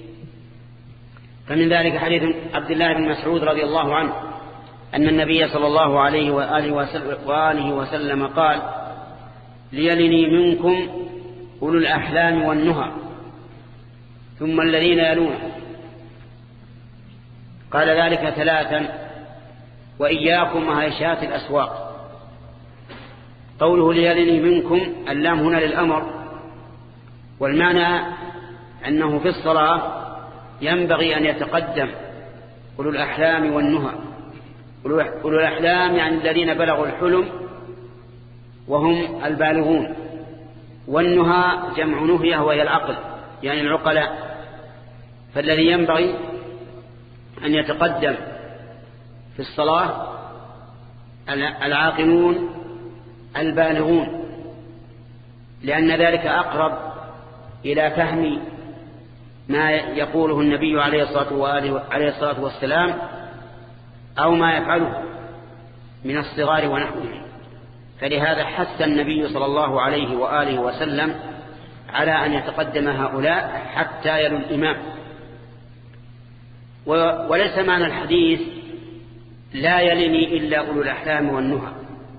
فمن ذلك حديث عبد الله بن مسعود رضي الله عنه أن النبي صلى الله عليه وآله وسلم قال: ليلني منكم أولو الأحلام والنهى، ثم الذين يلونه. قال ذلك ثلاثا: وإياكم وهيشات الأسواق. قوله ليلني منكم، اللام هنا للأمر، والمعنى أنه في الصلاة ينبغي أن يتقدم أولو الأحلام والنهى. أولو الأحلام يعني الذين بلغوا الحلم وهم البالغون، والنهى جمع نهية وهي العقل يعني العقلاء. فالذي ينبغي أن يتقدم في الصلاة العاقلون البالغون، لأن ذلك أقرب إلى فهم ما يقوله النبي عليه الصلاة والسلام أو ما يفعله من الصغار ونحوه. فلهذا حث النبي صلى الله عليه وآله وسلم على أن يتقدم هؤلاء حتى يلوا الإمام. وليس معنى الحديث لا يلني إلا أولو الأحلام والنهى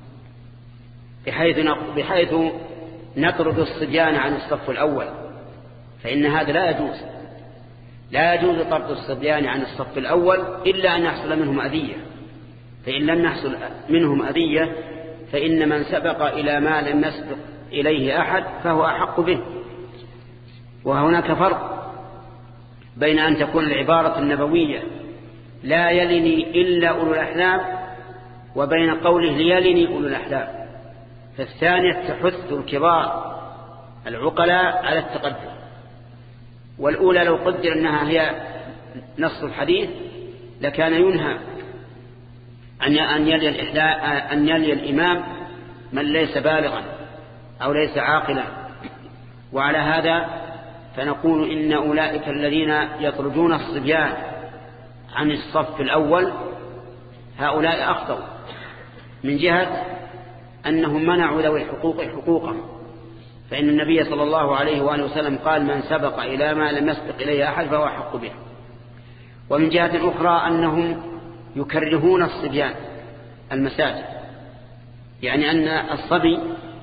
بحيث بحيث نطرد الصبيان عن الصف الأول، فإن هذا لا يجوز. لا يجوز طرد الصبيان عن الصف الأول إلا أن يحصل منهم أذية، فإن لم يحصل منهم أذية فإن من سبق إلى ما لم يسبق إليه أحد فهو أحق به. وهناك فرق بين أن تكون العبارة النبوية لا يلني إلا أولو الأحلام وبين قوله ليلني أولو الأحلام. فالثانية تحث الكبار العقلاء على التقدم، والأولى لو قدر أنها هي نص الحديث لكان ينهى أن يلي أن يلي الإمام من ليس بالغا أو ليس عاقلا. وعلى هذا فنقول إن أولئك الذين يطردون الصبيان عن الصف الأول هؤلاء أخطأوا من جهة أنهم منعوا ذوي الحقوق حقوقهم، فإن النبي صلى الله عليه وآله وسلم قال من سبق إلى ما لم يسبق إليه أحد فهو أحق به. ومن جهة أخرى أنهم يكرهون الصبيان المساجد، يعني أن الصبي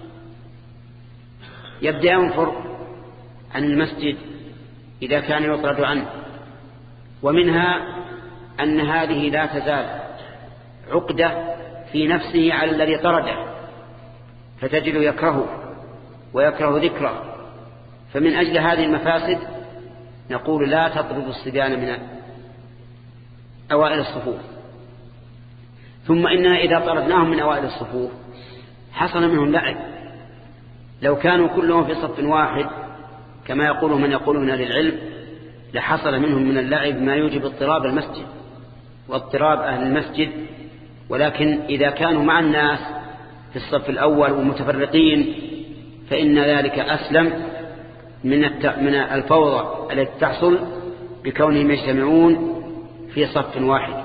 يبدأ ينفر عن المسجد إذا كان يطرد عنه. ومنها أن هذه لا تزال عقدة في نفسه على الذي طرده، فتجد يكرهه ويكره ذكره. فمن أجل هذه المفاسد نقول لا تطرد الصبيان من أوائل الصفوف. ثم إننا إذا طردناهم من أوائل الصفوف حصل منهم لعب. لو كانوا كلهم في صف واحد كما يقول من يقول من أهل العلم لحصل منهم من اللعب ما يوجب اضطراب المسجد واضطراب أهل المسجد. ولكن إذا كانوا مع الناس في الصف الأول ومتفرقين فإن ذلك أسلم من من الفوضى التي تحصل بكونهم يجتمعون في صف واحد.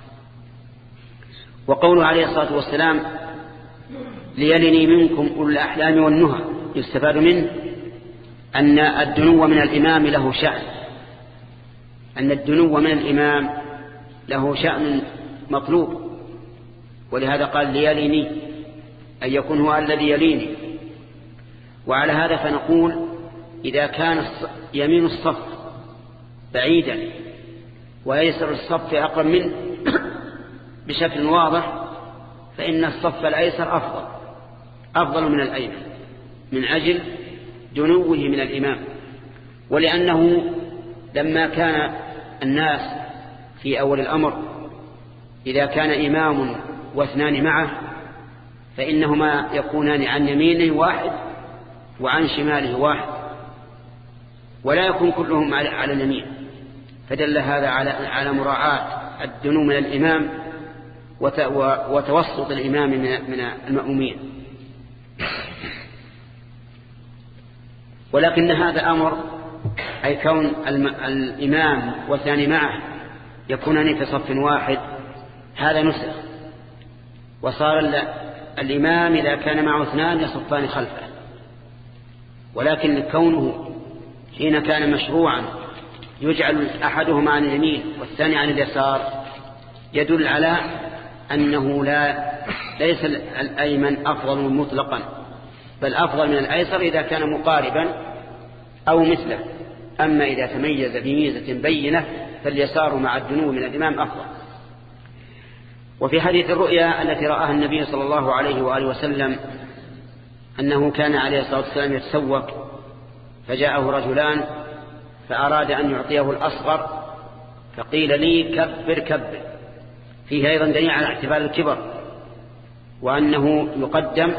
وقوله عليه الصلاة والسلام ليلني منكم أولو الأحلام والنهى يستفاد منه أن الدنو من الإمام له شأن، أن الدنو من الإمام له شأن مطلوب. ولهذا قال ليلني أن يكون هو الذي يليني. وعلى هذا فنقول إذا كان يمين الصف بعيدا ويسر الصف أقرب منه بشكل واضح فإن الصف الأيسر أفضل أفضل من الأيمن من أجل دنوه من الإمام. ولأنه لما كان الناس في أول الأمر إذا كان إمام واثنان معه فإنهما يكونان عن يمينه واحد وعن شماله واحد ولا يكون كلهم على اليمين. فدل هذا على على مراعاة الدنو من الإمام وتوسط الإمام من المأمومين. ولكن هذا أمر أي كون الإمام والثاني معه يكونان في صف واحد هذا نسخ، وصار الإمام إذا كان معه اثنان يصفان خلفه. ولكن كونه حين كان مشروعا يجعل أحدهما عن اليمين والثاني عن اليسار يدل على أنه لا ليس الأيمن أفضل مطلقا، بل أفضل من الأيسر إذا كان مقاربا أو مثله. أما إذا تميز بميزة بينة فاليسار مع الدنو من الإمام أفضل. وفي حديث الرؤيا التي رآها النبي صلى الله عليه وآله وسلم أنه كان عليه الصلاة والسلام يتسوق فجاءه رجلان فأراد أن يعطيه الأصغر فقيل لي كبر كبر. فيه أيضا دليل على اعتبار الكبر وأنه يقدم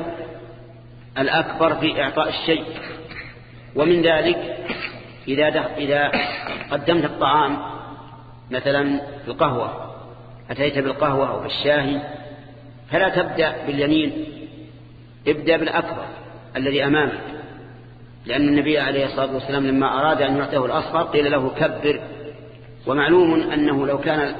الأكبر في إعطاء الشيء. ومن ذلك إذا, إذا قدمت الطعام مثلا في القهوة أتيت بالقهوة أو بالشاهي فلا تبدأ باليمين، ابدأ بالأكبر الذي أمامك، لأن النبي عليه الصلاة والسلام لما أراد أن يعطيه الأصغر قيل له كبر. ومعلوم أنه لو كان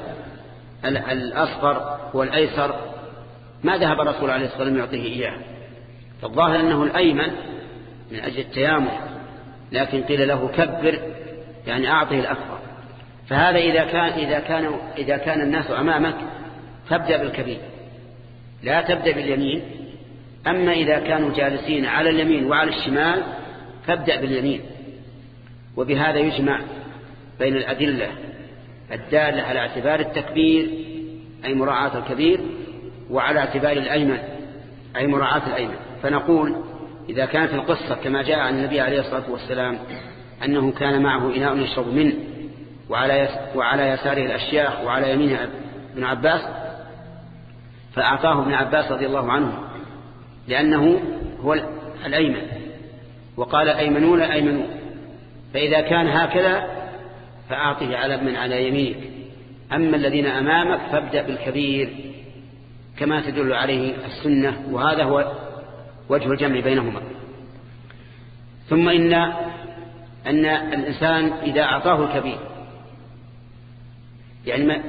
الأصغر هو الأيسر ما ذهب الرسول عليه الصلاة والسلام يعطيه إياه، فالظاهر أنه الأيمن من أجل التيامن، لكن قيل له كبر يعني أعطيه الأكبر. فهذا إذا كان إذا كان إذا كان الناس أمامك تبدأ بالكبير لا تبدأ باليمين. أما إذا كانوا جالسين على اليمين وعلى الشمال فابدأ باليمين. وبهذا يجمع بين الأدلة الدالة على اعتبار التكبير أي مراعاة الكبير وعلى اعتبار الأيمن أي مراعاة الأيمن. فنقول إذا كانت القصة كما جاء عن النبي عليه الصلاة والسلام أنه كان معه إناء يشرب منه وعلى وعلى يساره الأشياخ وعلى يمينه ابن عباس فأعطاه ابن عباس رضي الله عنه لأنه هو الأيمن، وقال الأيمنون الأيمنون، فإذا كان هكذا فأعطه على من على يمينك. أما الذين أمامك فابدأ بالكبير كما تدل عليه السنة، وهذا هو وجه الجمع بينهما. ثم إن أن الإنسان إذا أعطاه الكبير يعني ما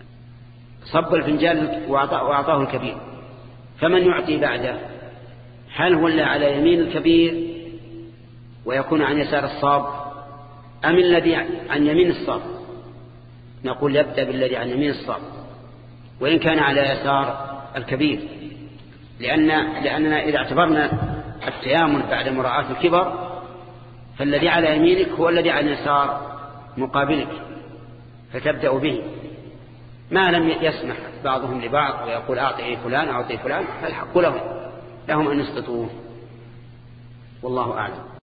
صب الفنجان وأعطاه الكبير فمن يعطي بعده هل هو اللي على يمين الكبير ويكون عن يسار الصاب أم الذي عن يمين الصاب؟ نقول يبدأ بالذي عن يمين الصاب وإن كان على يسار الكبير، لأن لأننا إذا اعتبرنا التيامن بعد مراعاة الكبر فالذي على يمينك هو الذي عن يسار مقابلك، فتبدأ به ما لم يسمح بعضهم لبعض ويقول أعطي فلان أعطي فلان، فالحق لهم لهم أن يسقطوه، والله أعلم.